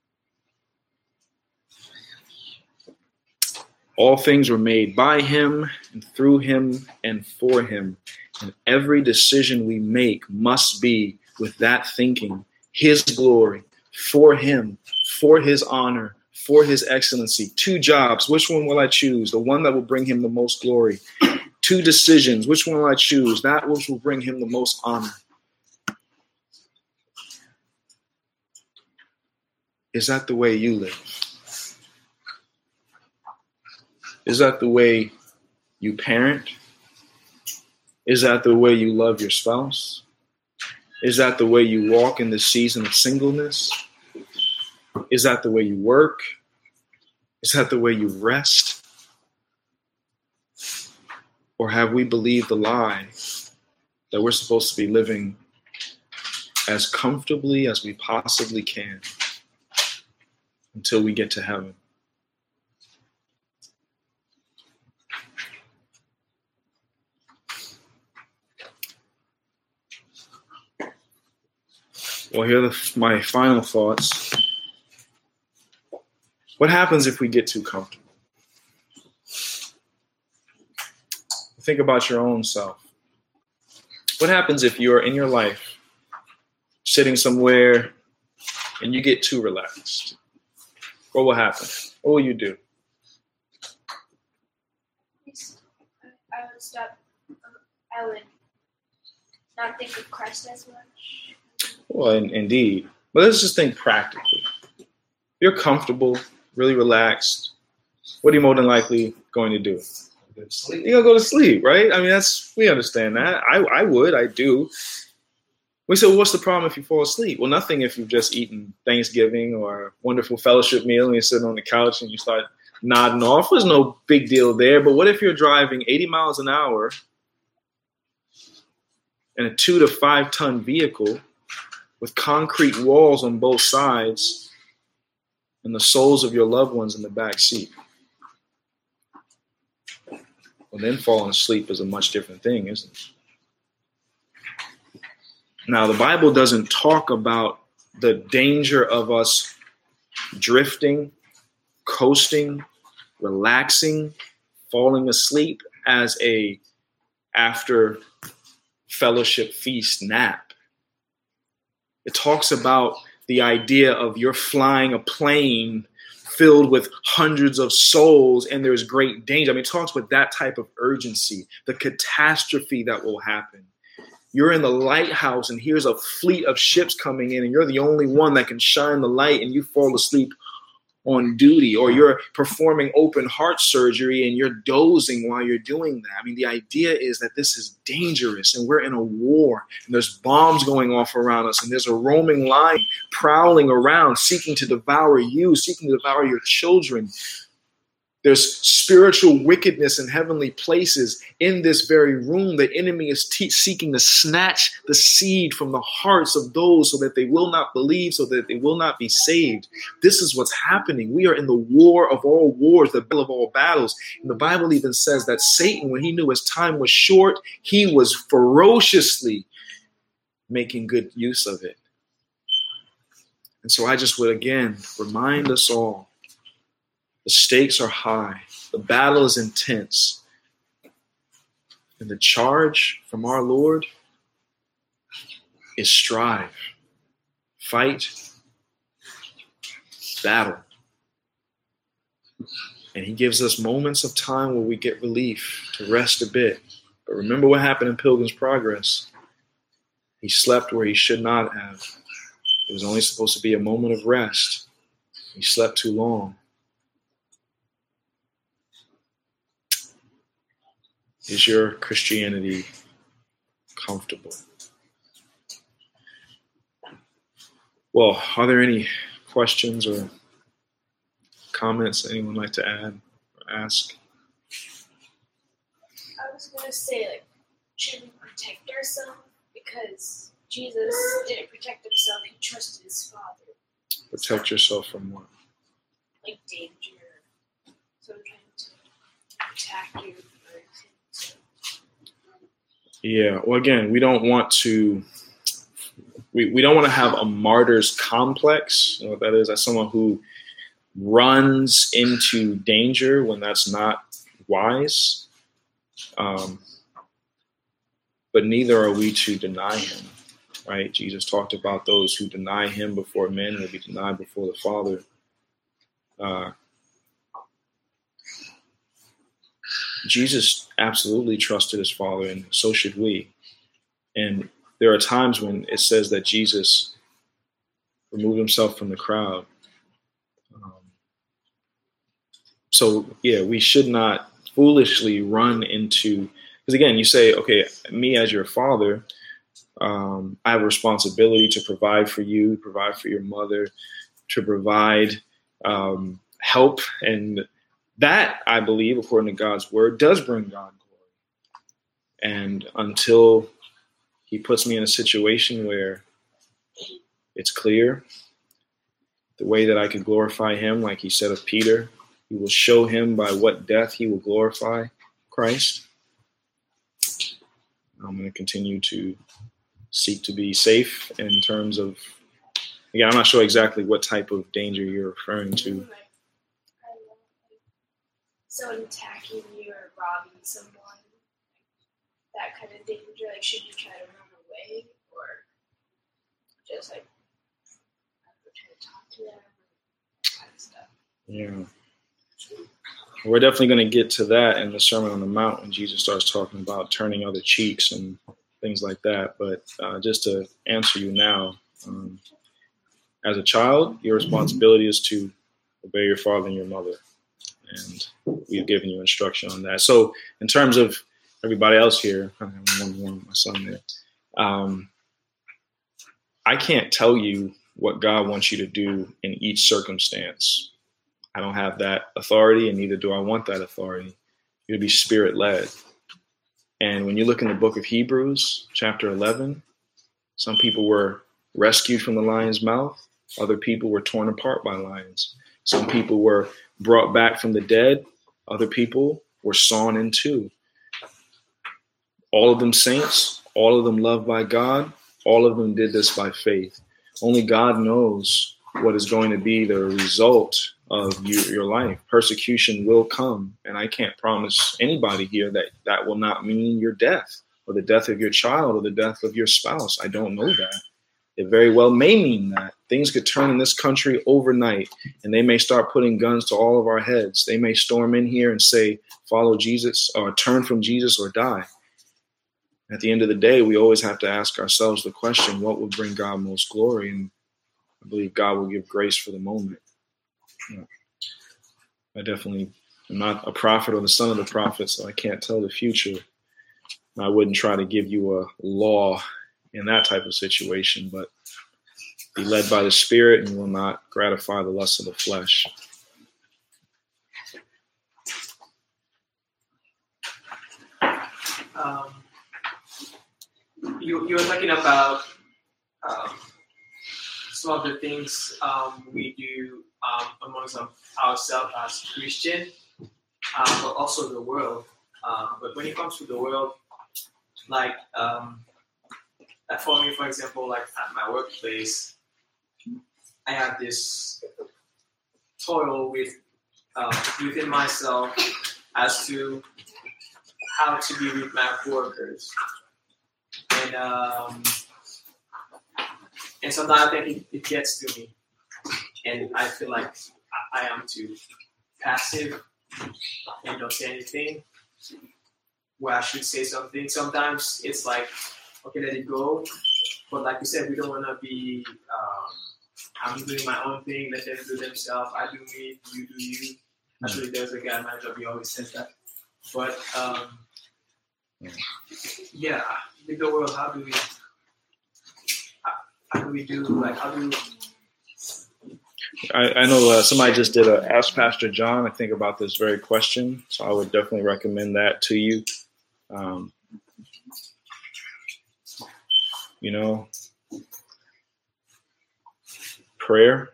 All things were made by Him and through Him and for Him. And every decision we make must be with that thinking, His glory, for Him, for His honor, for His excellency. Two jobs, which one will I choose? The one that will bring Him the most glory. Two decisions, which one will I choose? That which will bring Him the most honor. Is that the way you live? Is that the way you parent? Is that the way you love your spouse? Is that the way you walk in this season of singleness? Is that the way you work? Is that the way you rest? Or have we believed the lie that we're supposed to be living as comfortably as we possibly can until we get to heaven? Well, here are the, my final thoughts. What happens if we get too comfortable? Think about your own self. What happens if you're in your life sitting somewhere and you get too relaxed? What will happen? What will you do? stop. I would not think of Christ as much. Well, in, indeed. But let's just think practically. If you're comfortable, really relaxed, what are you more than likely going to do? Good sleep. You're going to go to sleep, right? I mean, that's we understand that. I, I would. I do. We say, well, what's the problem if you fall asleep? Well, nothing if you've just eaten Thanksgiving or a wonderful fellowship meal and you're sitting on the couch and you start nodding off. There's no big deal there. But what if you're driving eighty miles an hour in a two to five ton vehicle with concrete walls on both sides and the souls of your loved ones in the back seat? Well, then falling asleep is a much different thing, isn't it? Now, the Bible doesn't talk about the danger of us drifting, coasting, relaxing, falling asleep as a after fellowship feast nap. It talks about the idea of you're flying a plane filled with hundreds of souls and there's great danger. I mean, it talks with that type of urgency, the catastrophe that will happen. You're in the lighthouse and here's a fleet of ships coming in and you're the only one that can shine the light and you fall asleep on duty, or you're performing open heart surgery and you're dozing while you're doing that. I mean, the idea is that this is dangerous and we're in a war and there's bombs going off around us and there's a roaming lion prowling around seeking to devour you, seeking to devour your children. There's spiritual wickedness in heavenly places. In this very room, the enemy is te- seeking to snatch the seed from the hearts of those so that they will not believe, so that they will not be saved. This is what's happening. We are in the war of all wars, the battle of all battles. And the Bible even says that Satan, when he knew his time was short, he was ferociously making good use of it. And so I just would again remind us all, the stakes are high. The battle is intense. And the charge from our Lord is strive, fight, battle. And he gives us moments of time where we get relief to rest a bit. But remember what happened in Pilgrim's Progress. He slept where he should not have. It was only supposed to be a moment of rest. He slept too long. Is your Christianity comfortable? Well, are there any questions or comments anyone would like to add or ask? I was going to say, like, should we protect ourselves? Because Jesus didn't protect himself, he trusted his Father. Protect yourself from what? Like danger. Someone trying to attack you. Yeah, well, again, we don't want to, we, we don't want to have a martyr's complex. You know what that is? That's someone who runs into danger when that's not wise. Um, but neither are we to deny him, right? Jesus talked about those who deny him before men will be denied before the Father. Uh, Jesus absolutely trusted his Father, and so should we. And there are times when it says that Jesus removed himself from the crowd. Um, so, yeah, we should not foolishly run into, because again, you say, okay, me as your father, um, I have a responsibility to provide for you, provide for your mother, to provide um, help. And that, I believe, according to God's word, does bring God glory. And until he puts me in a situation where it's clear the way that I could glorify him, like he said of Peter, he will show him by what death he will glorify Christ. I'm going to continue to seek to be safe in terms of, again, I'm not sure exactly what type of danger you're referring to. Someone attacking you or robbing someone, that kind of danger. Like, should you try to run away or just like try to talk to them, that kind of stuff? Yeah. We're definitely going to get to that in the Sermon on the Mount when Jesus starts talking about turning other cheeks and things like that. But uh, just to answer you now, um, as a child, your responsibility is to obey your father and your mother. And we've given you instruction on that. So in terms of everybody else here, I have one, one, my son there. Um, I can't tell you what God wants you to do in each circumstance. I don't have that authority, and neither do I want that authority. You'll be spirit-led. And when you look in the book of Hebrews, chapter eleven, some people were rescued from the lion's mouth. Other people were torn apart by lions. Some people were brought back from the dead. Other people were sawn in two. All of them saints, all of them loved by God. All of them did this by faith. Only God knows what is going to be the result of you, your life. Persecution will come, and I can't promise anybody here that that will not mean your death or the death of your child or the death of your spouse. I don't know that. It very well may mean that. Things could turn in this country overnight, and they may start putting guns to all of our heads. They may storm in here and say, follow Jesus, or turn from Jesus, or die. At the end of the day, we always have to ask ourselves the question, what will bring God most glory? And I believe God will give grace for the moment. You know, I definitely am not a prophet or the son of the prophet, so I can't tell the future. I wouldn't try to give you a law in that type of situation, but be led by the Spirit and will not gratify the lust of the flesh. Um, you, you were talking about um, some of the things um, we do um, amongst ourselves as Christian, uh, but also the world. Uh, but when it comes to the world, like, um, like for me, for example, like at my workplace, I have this toil with uh, within myself as to how to be with my coworkers, and um, and sometimes I think it, it gets to me, and I feel like I, I am too passive and don't say anything where I should say something. Sometimes it's like, okay, let it go. But like you said, we don't want to be, um, I'm doing my own thing, let them do themselves. I do me, you do you. Actually, there's a guy at my job, he always says that. But um, yeah, in the world, how do we, how, how do we do, like, how do we, I, I know uh, somebody just did a Ask Pastor John, I think, about this very question. So I would definitely recommend that to you. Um, you know, prayer,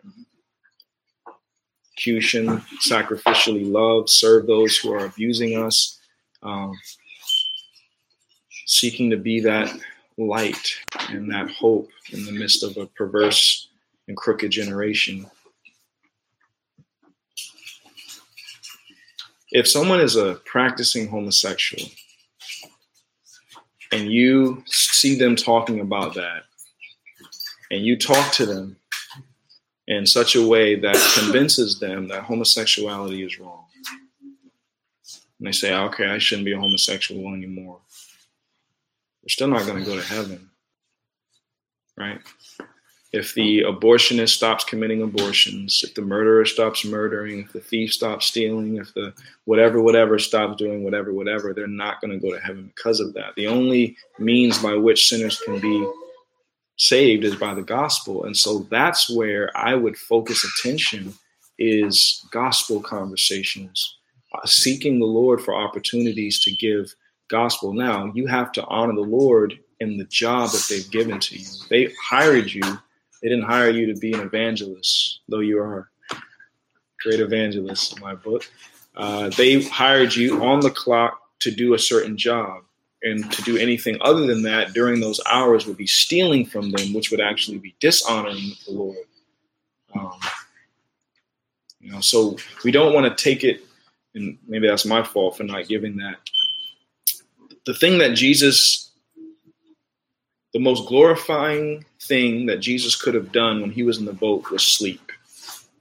execution, sacrificially love, serve those who are abusing us, um, seeking to be that light and that hope in the midst of a perverse and crooked generation. If someone is a practicing homosexual and you see them talking about that and you talk to them in such a way that convinces them that homosexuality is wrong, and they say, okay, I shouldn't be a homosexual anymore, they're still not going to go to heaven, right? If the abortionist stops committing abortions, if the murderer stops murdering, if the thief stops stealing, if the whatever, whatever stops doing whatever, whatever, they're not going to go to heaven because of that. The only means by which sinners can be saved is by the gospel. And so that's where I would focus attention, is gospel conversations, uh, seeking the Lord for opportunities to give gospel. Now, you have to honor the Lord in the job that they've given to you. They hired you. They didn't hire you to be an evangelist, though you are a great evangelist in my book. Uh, they hired you on the clock to do a certain job. And to do anything other than that during those hours would be stealing from them, which would actually be dishonoring the Lord. Um, you know, so we don't want to take it, and maybe that's my fault for not giving that. The thing that Jesus, the most glorifying thing that Jesus could have done when he was in the boat was sleep.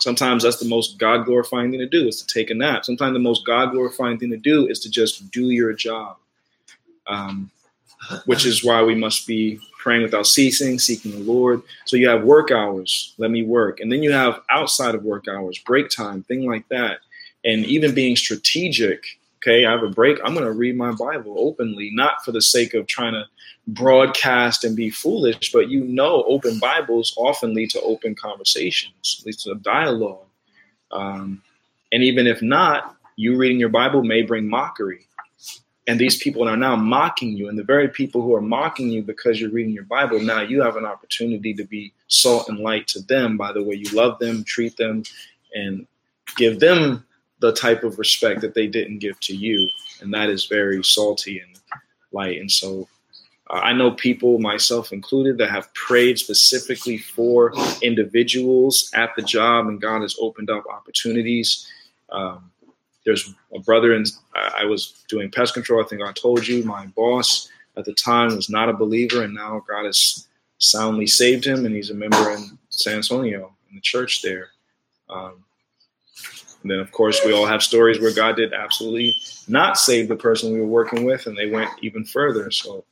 Sometimes that's the most God-glorifying thing to do is to take a nap. Sometimes the most God-glorifying thing to do is to just do your job, um, which is why we must be praying without ceasing, seeking the Lord. So you have work hours, let me work. And then you have outside of work hours, break time, thing like that. And even being strategic, okay, I have a break, I'm going to read my Bible openly, not for the sake of trying to broadcast and be foolish, but you know open Bibles often lead to open conversations, leads to a dialogue. Um, and even if not, you reading your Bible may bring mockery. And these people are now mocking you. And the very people who are mocking you because you're reading your Bible, now you have an opportunity to be salt and light to them by the way you love them, treat them, and give them the type of respect that they didn't give to you. And that is very salty and light. And so uh, I know people, myself included, that have prayed specifically for individuals at the job, and God has opened up opportunities. Um, There's a brother, and I was doing pest control. I think I told you, my boss at the time was not a believer, and now God has soundly saved him, and he's a member in San Antonio in the church there. Um, and then, of course, we all have stories where God did absolutely not save the person we were working with, and they went even further. So,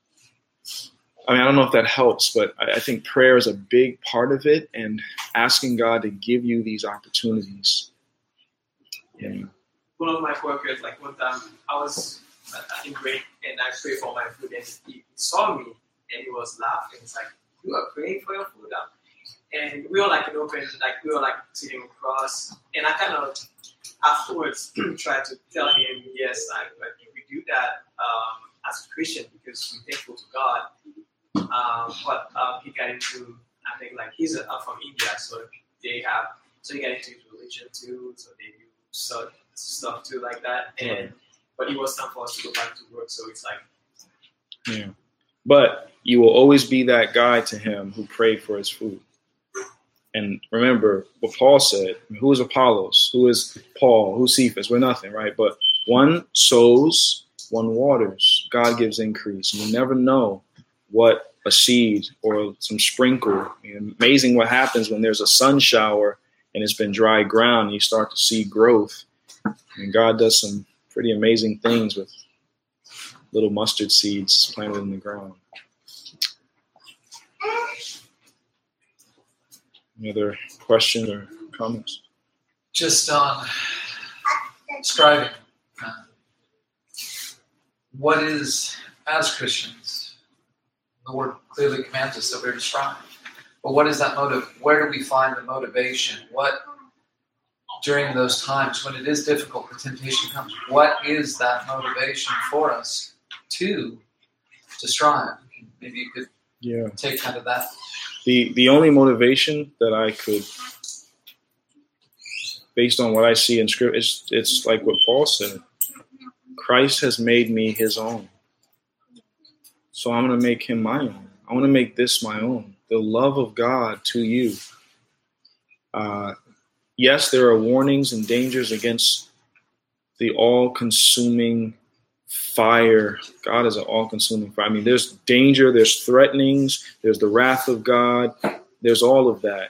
I mean, I don't know if that helps, but I, I think prayer is a big part of it, and asking God to give you these opportunities. Yeah. One of my workers, like one time, I was in break and I prayed for my food, and he saw me and he was laughing. It's like, you are praying for your food, huh? And we were like an open, like we were like sitting across, and I kind of afterwards tried to tell him, yes, I, but we do that um, as a Christian because we're thankful to God. Um, but um, he got into, I think, like he's uh, from India, so they have, so he got into religion too, so they do so. stuff too like that, and but it was time for us to go back to work, so it's like yeah. But you will always be that guy to him who prayed for his food. And remember what Paul said, who is Apollos, who is Paul, who's Cephas? We're nothing, right? But one sows, one waters. God gives increase, and you never know what a seed or some sprinkle. I mean, amazing what happens when there's a sun shower and it's been dry ground and you start to see growth. And God does some pretty amazing things with little mustard seeds planted in the ground. Any other questions or comments? Just on striving. Uh, what is, as Christians, the word clearly commands us that we're to strive. But what is that motive? Where do we find the motivation? What, during those times when it is difficult, the temptation comes, what is that motivation for us to, to strive? Maybe you could yeah. take kind of that. The the only motivation that I could, based on what I see in Scripture, it's, it's like what Paul said. Christ has made me his own. So I'm going to make him my own. I want to make this my own. The love of God to you. Uh, yes, there are warnings and dangers against the all-consuming fire. God is an all-consuming fire. I mean, there's danger, there's threatenings, there's the wrath of God, there's all of that.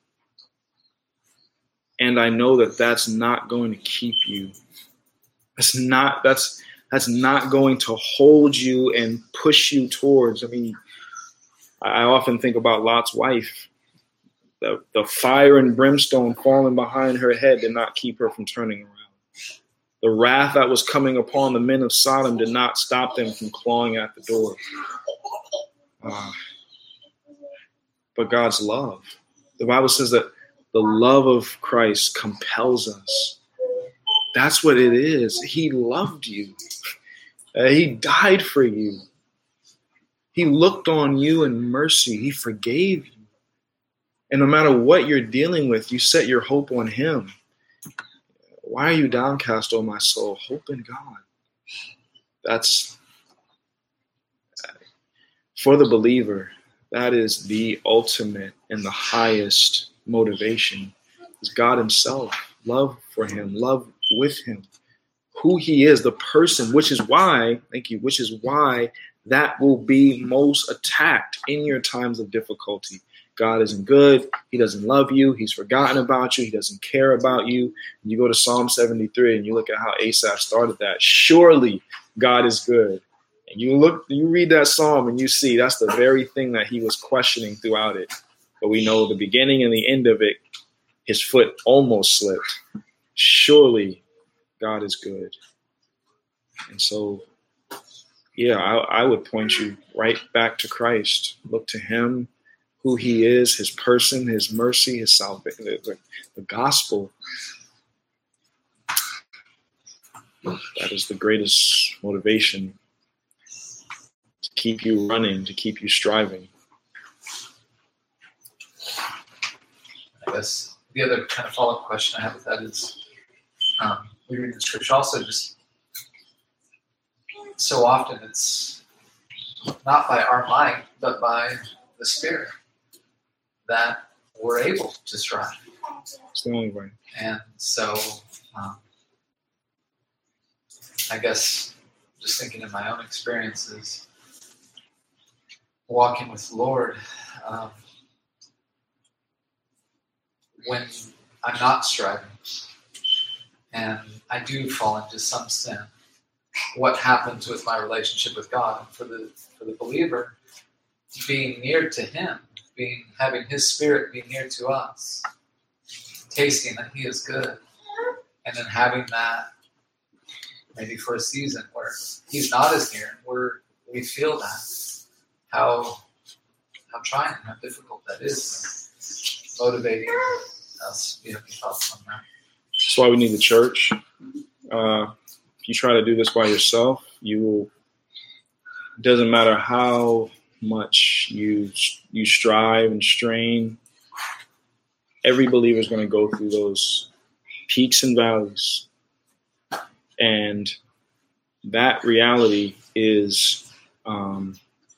And I know that that's not going to keep you. That's not, that's, that's not going to hold you and push you towards. I mean, I often think about Lot's wife. The, the fire and brimstone falling behind her head did not keep her from turning around. The wrath that was coming upon the men of Sodom did not stop them from clawing at the door. Uh, but God's love. The Bible says that the love of Christ compels us. That's what it is. He loved you. Uh, he died for you. He looked on you in mercy. He forgave you. And no matter what you're dealing with, you set your hope on him. Why are you downcast, O my soul? Hope in God. That's, for the believer, that is the ultimate and the highest motivation. Is God himself. Love for him. Love with him. Who he is, the person, which is why, thank you, which is why that will be most attacked in your times of difficulty. God isn't good. He doesn't love you. He's forgotten about you. He doesn't care about you. And you go to Psalm seventy-three and you look at how Asaph started that. Surely God is good. And you look, you read that psalm and you see that's the very thing that he was questioning throughout it. But we know the beginning and the end of it, his foot almost slipped. Surely God is good. And so, yeah, I, I would point you right back to Christ. Look to him, who he is, his person, his mercy, his salvation, the, the gospel. That is the greatest motivation to keep you running, to keep you striving. I guess the other kind of follow-up question I have with that is, um, we read the scripture also just so often it's not by our might, but by the Spirit that we're able to strive. It's the only way. And so, um, I guess just thinking of my own experiences, walking with the Lord, um, when I'm not striving and I do fall into some sin, what happens with my relationship with God? And for the for the believer, being near to him, being having his Spirit be near to us, tasting that he is good, and then having that maybe for a season where he's not as near, where we feel that, how how trying, how difficult that is, motivating us. Do you have any thoughts on that? That's why we need the church. Uh, if you try to do this by yourself, you will. It doesn't matter how much you you strive and strain. Every believer is going to go through those peaks and valleys, and that reality is um,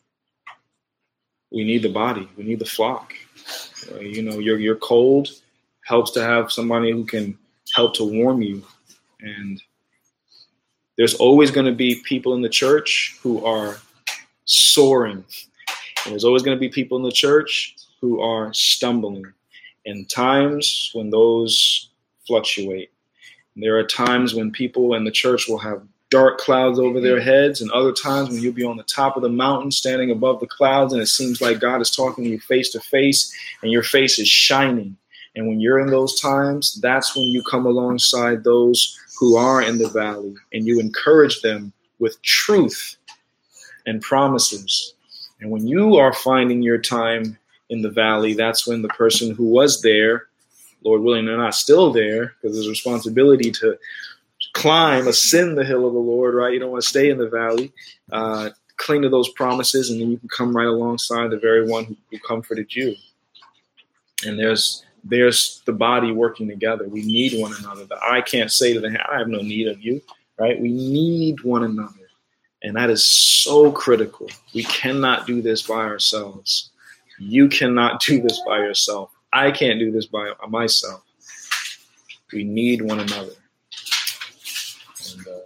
we need the body, we need the flock. Uh, you know, you're you're cold. Helps to have somebody who can help to warm you. And there's always going to be people in the church who are soaring. And there's always going to be people in the church who are stumbling. And times when those fluctuate. And there are times when people in the church will have dark clouds over their heads, and other times when you'll be on the top of the mountain standing above the clouds, and it seems like God is talking to you face to face, and your face is shining. And when you're in those times, that's when you come alongside those who are in the valley and you encourage them with truth and promises. And when you are finding your time in the valley, that's when the person who was there, Lord willing, they're not still there, because there's a responsibility to climb, ascend the hill of the Lord, right? You don't want to stay in the valley. Uh, cling to those promises, and then you can come right alongside the very one who, who comforted you. And there's There's the body working together. We need one another. The eye can't say to the hand, I have no need of you, right? We need one another. And that is so critical. We cannot do this by ourselves. You cannot do this by yourself. I can't do this by myself. We need one another. And, uh,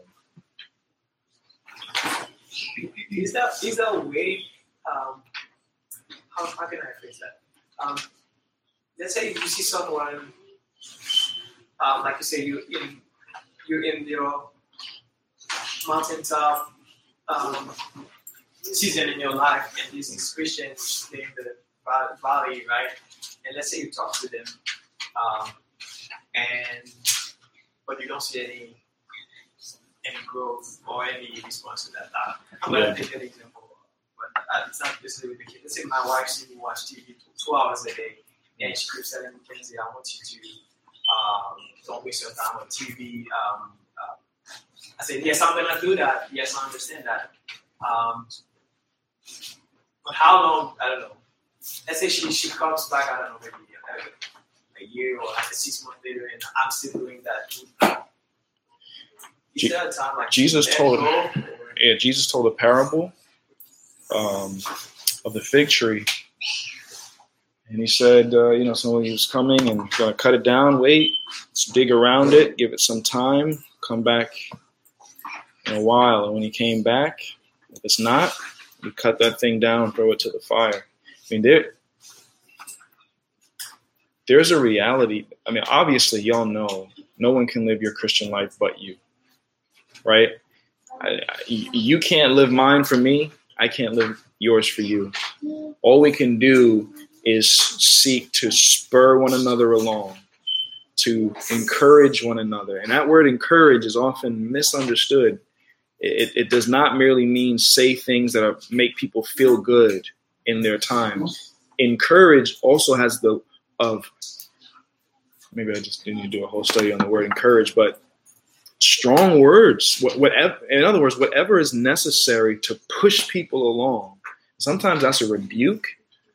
is that is that a way? Um, how, how can I phrase that? Um, Let's say you see someone, um, like you say, you in you're in your mountaintop um, season in your life, and this is Christians in the valley, right? And let's say you talk to them, um, and but you don't see any any growth or any response to that. Uh, I'm gonna take an example, but uh, it's not necessarily the case. Let's say my wife sees me watch T V two, two hours a day. And she keeps telling me, Kenzie, I want you to um, don't waste your time on T V. Um, uh, I said, yes, I'm going to do that. Yes, I understand that. Um, but how long? I don't know. Let's say she, she comes back, I don't know, maybe a, a year or like a six months later, and I'm still doing that. Is there a time like Jesus told, go, yeah, Jesus told a parable um, of the fig tree. And he said, uh, you know, somebody was coming and going to cut it down, wait, let's dig around it, give it some time, come back in a while. And when he came back, if it's not, we cut that thing down, throw it to the fire. I mean, there, there's a reality. I mean, obviously, y'all know no one can live your Christian life but you, right? I, I, you can't live mine for me. I can't live yours for you. All we can do is seek to spur one another along, to encourage one another. And that word encourage is often misunderstood. It, it does not merely mean say things that are, make people feel good in their time. Encourage also has the of, maybe I just didn't do a whole study on the word encourage, but strong words, whatever, in other words, whatever is necessary to push people along. Sometimes that's a rebuke.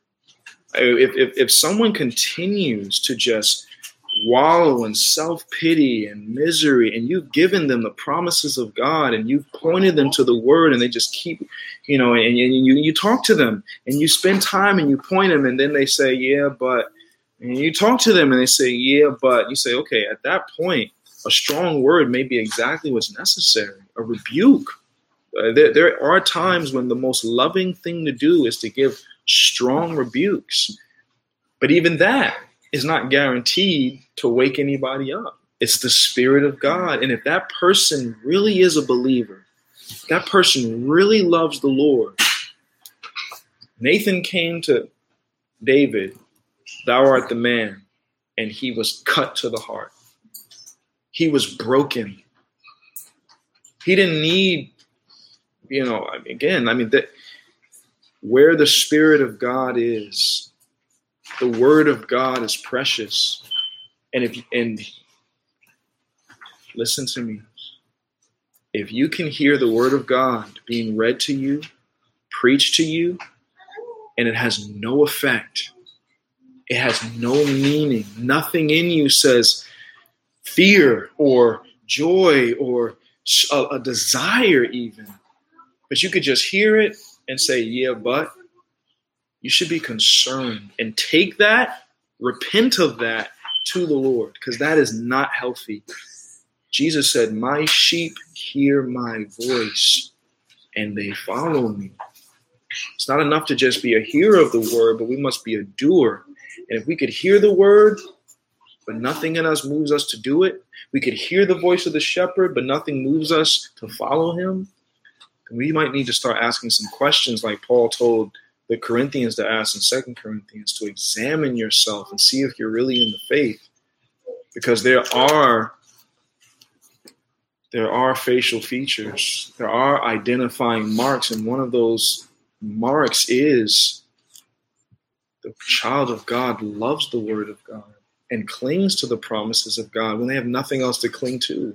If, if, if someone continues to just wallow in self-pity and misery, and you've given them the promises of God, and you've pointed them to the word, and they just keep, you know, and, and you, you talk to them, and you spend time, and you point them, and then they say, yeah, but, and you talk to them, and they say, yeah, but, you say, okay, at that point, a strong word may be exactly what's necessary, a rebuke. Uh, there, there are times when the most loving thing to do is to give strong rebukes. But even that is not guaranteed to wake anybody up. It's the Spirit of God. And if that person really is a believer, that person really loves the Lord. Nathan came to David, thou art the man, and he was cut to the heart. He was broken. He didn't need, you know, again, I mean, that where the Spirit of God is, the Word of God is precious. And if and listen to me, if you can hear the Word of God being read to you, preached to you, and it has no effect, it has no meaning, nothing in you says fear or joy or a, a desire even, but you could just hear it and say, yeah, but you should be concerned and take that, repent of that to the Lord, because that is not healthy. Jesus said, my sheep hear my voice and they follow me. It's not enough to just be a hearer of the word, but we must be a doer. And if we could hear the word, but nothing in us moves us to do it, we could hear the voice of the shepherd, but nothing moves us to follow him, we might need to start asking some questions like Paul told the Corinthians to ask in Second Corinthians, to examine yourself and see if you're really in the faith. Because there are, there are facial features. There are identifying marks. And one of those marks is the child of God loves the word of God and clings to the promises of God when they have nothing else to cling to.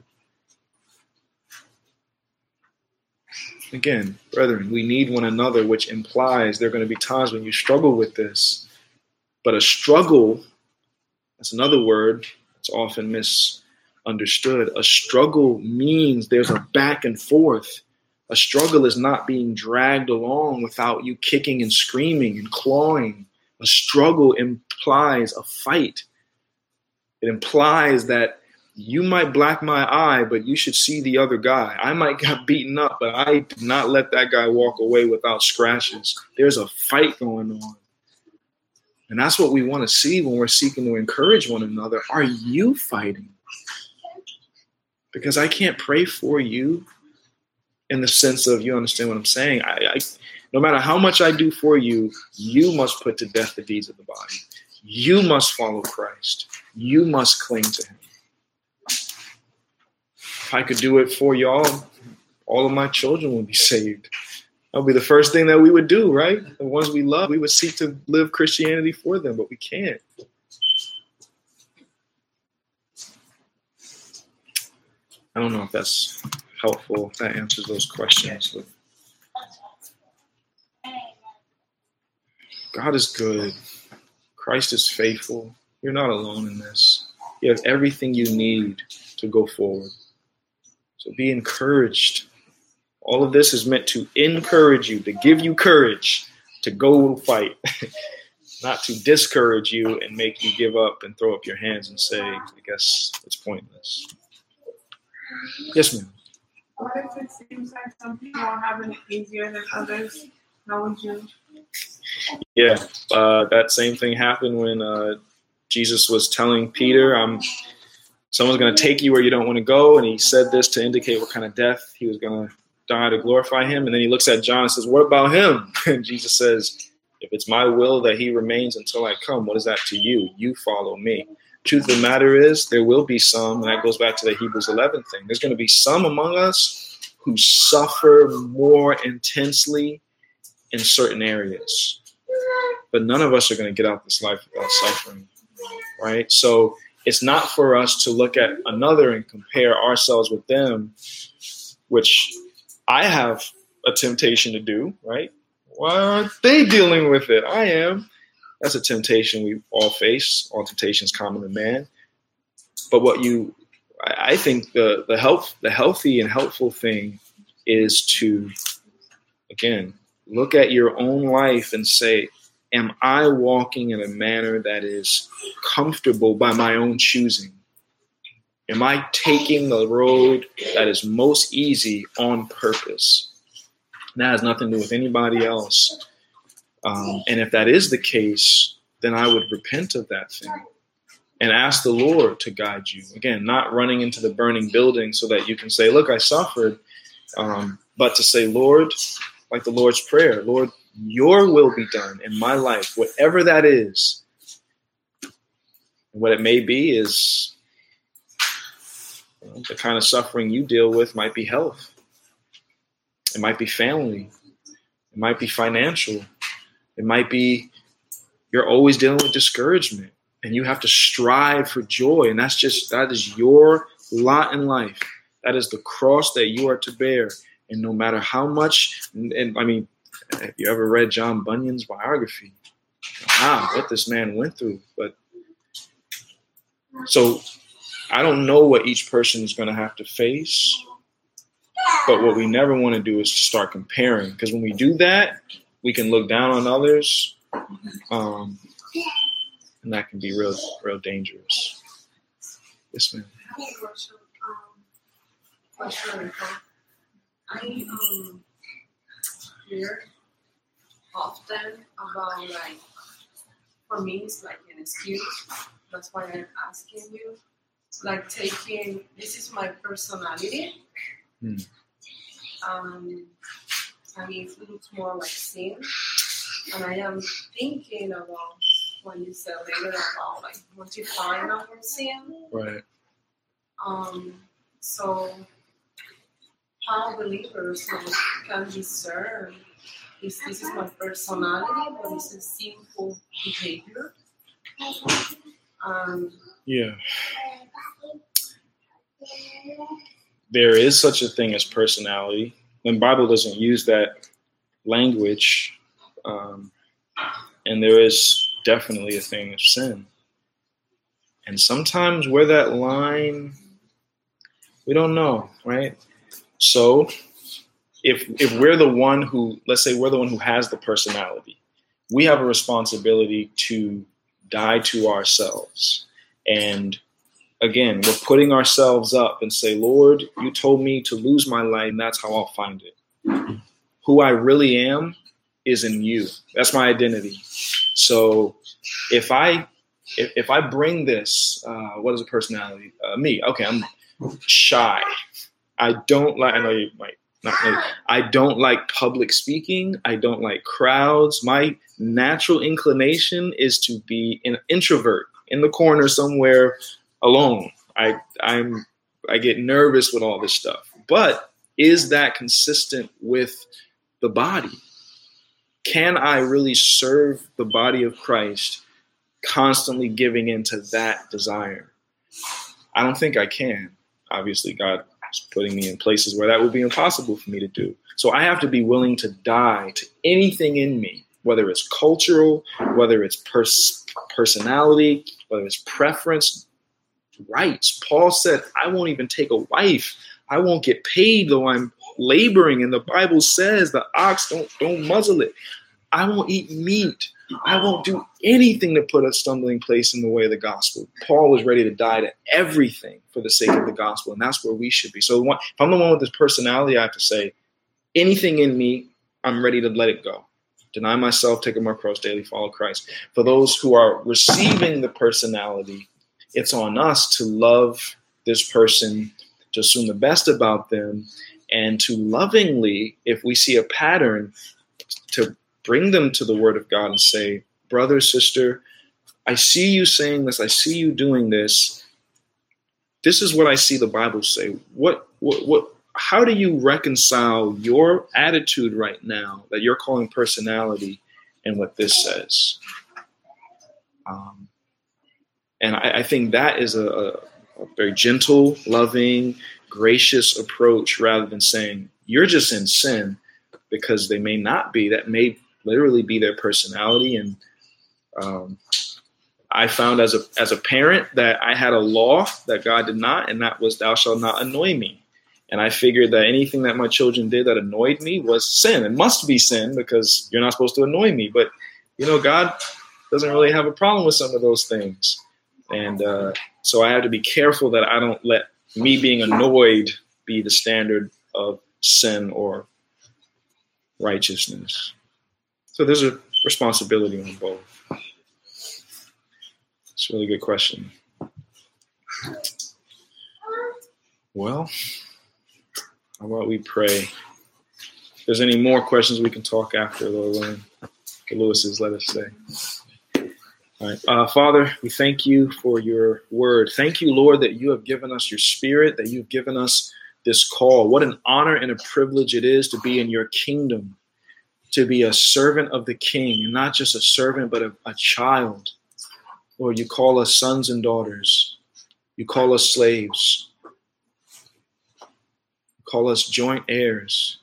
Again, brethren, we need one another, which implies there are going to be times when you struggle with this. But a struggle, that's another word that's often misunderstood. A struggle means there's a back and forth. A struggle is not being dragged along without you kicking and screaming and clawing. A struggle implies a fight. It implies that you might black my eye, but you should see the other guy. I might get beaten up, but I did not let that guy walk away without scratches. There's a fight going on. And that's what we want to see when we're seeking to encourage one another. Are you fighting? Because I can't pray for you in the sense of, you understand what I'm saying? I, I, no matter how much I do for you, you must put to death the deeds of the body. You must follow Christ. You must cling to him. If I could do it for y'all, all of my children would be saved. That would be the first thing that we would do, right? The ones we love, we would seek to live Christianity for them, but we can't. I don't know if that's helpful, if that answers those questions. But God is good. Christ is faithful. You're not alone in this. You have everything you need to go forward. So be encouraged. All of this is meant to encourage you, to give you courage to go fight, not to discourage you and make you give up and throw up your hands and say, I guess it's pointless. Yes, ma'am. What if it seems like some people are having it easier than others? How would you? Yeah, uh, that same thing happened when uh, Jesus was telling Peter, um, someone's going to take you where you don't want to go. And he said this to indicate what kind of death he was going to die to glorify him. And then he looks at John and says, what about him? And Jesus says, if it's my will that he remains until I come, what is that to you? You follow me. Truth of the matter is, there will be some, and that goes back to the Hebrews eleven thing. There's going to be some among us who suffer more intensely in certain areas. But none of us are going to get out this life without suffering, right? So it's not for us to look at another and compare ourselves with them, which I have a temptation to do, right? Why aren't they dealing with it? I am. That's a temptation we all face. All temptation is common to man. But what you, I think the the health, the healthy and helpful thing is to, again, look at your own life and say, am I walking in a manner that is comfortable by my own choosing? Am I taking the road that is most easy on purpose? And that has nothing to do with anybody else. Um, and if that is the case, then I would repent of that thing and ask the Lord to guide you. Again, not running into the burning building so that you can say, look, I suffered. Um, but to say, Lord, like the Lord's Prayer, Lord, your will be done in my life, whatever that is. And what it may be is, you know, the kind of suffering you deal with might be health. It might be family. It might be financial. It might be you're always dealing with discouragement and you have to strive for joy. And that's just, that is your lot in life. That is the cross that you are to bear. And no matter how much, and, and I mean, have you ever read John Bunyan's biography? Wow, what this man went through. But so I don't know what each person is going to have to face. But what we never want to do is start comparing. Because when we do that, we can look down on others. Um, and that can be real, real dangerous. Yes, ma'am. I have a question. Um, question. I um, hear often about, like, for me, it's like an excuse. That's why I'm asking you. Like, taking, this is my personality. Hmm. Um, I mean, it looks more like sin. And I am thinking about when you said later about, like, mortifying our sin. Right. Um, so how believers, like, can discern if this is my personality, but it's a sinful behavior. Um, yeah. There is such a thing as personality. The Bible doesn't use that language. Um, and there is definitely a thing of sin. And sometimes where that line, we don't know, right? So if if we're the one who, let's say we're the one who has the personality, we have a responsibility to die to ourselves. And again, we're putting ourselves up and say, Lord, you told me to lose my life, and that's how I'll find it. Who I really am is in you. That's my identity. So if I if, if I bring this, uh, what is a personality? Uh, me. Okay, I'm shy. I don't like, I know you might not know, I don't like public speaking. I don't like crowds. My natural inclination is to be an introvert in the corner somewhere alone. I I'm I get nervous with all this stuff. But is that consistent with the body? Can I really serve the body of Christ constantly giving into that desire? I don't think I can. Obviously, God is putting me in places where that would be impossible for me to do. So I have to be willing to die to anything in me, whether it's cultural, whether it's pers- personality, whether it's preference, rights. Paul said, I won't even take a wife. I won't get paid though I'm laboring. And the Bible says the ox don't, don't muzzle it. I won't eat meat. I won't do anything to put a stumbling place in the way of the gospel. Paul was ready to die to everything for the sake of the gospel. And that's where we should be. So if I'm the one with this personality, I have to say anything in me, I'm ready to let it go. Deny myself, take up my cross daily, follow Christ. For those who are receiving the personality, it's on us to love this person, to assume the best about them, and to lovingly, if we see a pattern, to bring them to the Word of God and say, brother, sister, I see you saying this. I see you doing this. This is what I see the Bible say. What, what, what, how do you reconcile your attitude right now that you're calling personality and what this says? Um, and I, I think that is a, a, a very gentle, loving, gracious approach rather than saying you're just in sin, because they may not be. That may literally be their personality. And um, I found as a as a parent that I had a law that God did not, and that was thou shalt not annoy me. And I figured that anything that my children did that annoyed me was sin. It must be sin because you're not supposed to annoy me. But, you know, God doesn't really have a problem with some of those things. And uh, so I have to be careful that I don't let me being annoyed be the standard of sin or righteousness. So there's a responsibility on both. It's a really good question. Well, how about we pray? If there's any more questions, we can talk after, Lord willing. The Lewises, let us say. All right. Uh, Father, we thank you for your word. Thank you, Lord, that you have given us your spirit, that you've given us this call. What an honor and a privilege it is to be in your kingdom, to be a servant of the King, and not just a servant, but a, a child. Lord, you call us sons and daughters. You call us slaves. You call us joint heirs,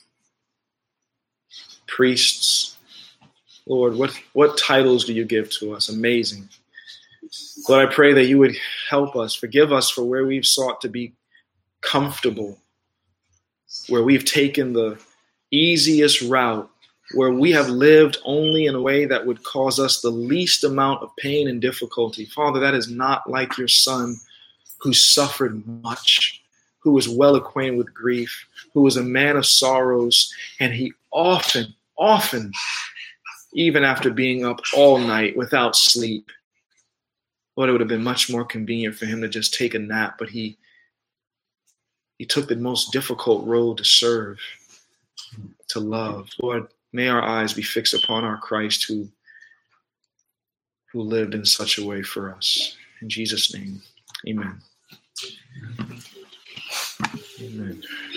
priests. Lord, what, what titles do you give to us? Amazing. Lord, I pray that you would help us, forgive us for where we've sought to be comfortable, where we've taken the easiest route, where we have lived only in a way that would cause us the least amount of pain and difficulty. Father, that is not like your Son, who suffered much, who was well acquainted with grief, who was a man of sorrows, and he often, often, even after being up all night without sleep, Lord, it would have been much more convenient for him to just take a nap, but he he took the most difficult road to serve, to love. Lord, may our eyes be fixed upon our Christ who, who lived in such a way for us. In Jesus' name, amen. Amen.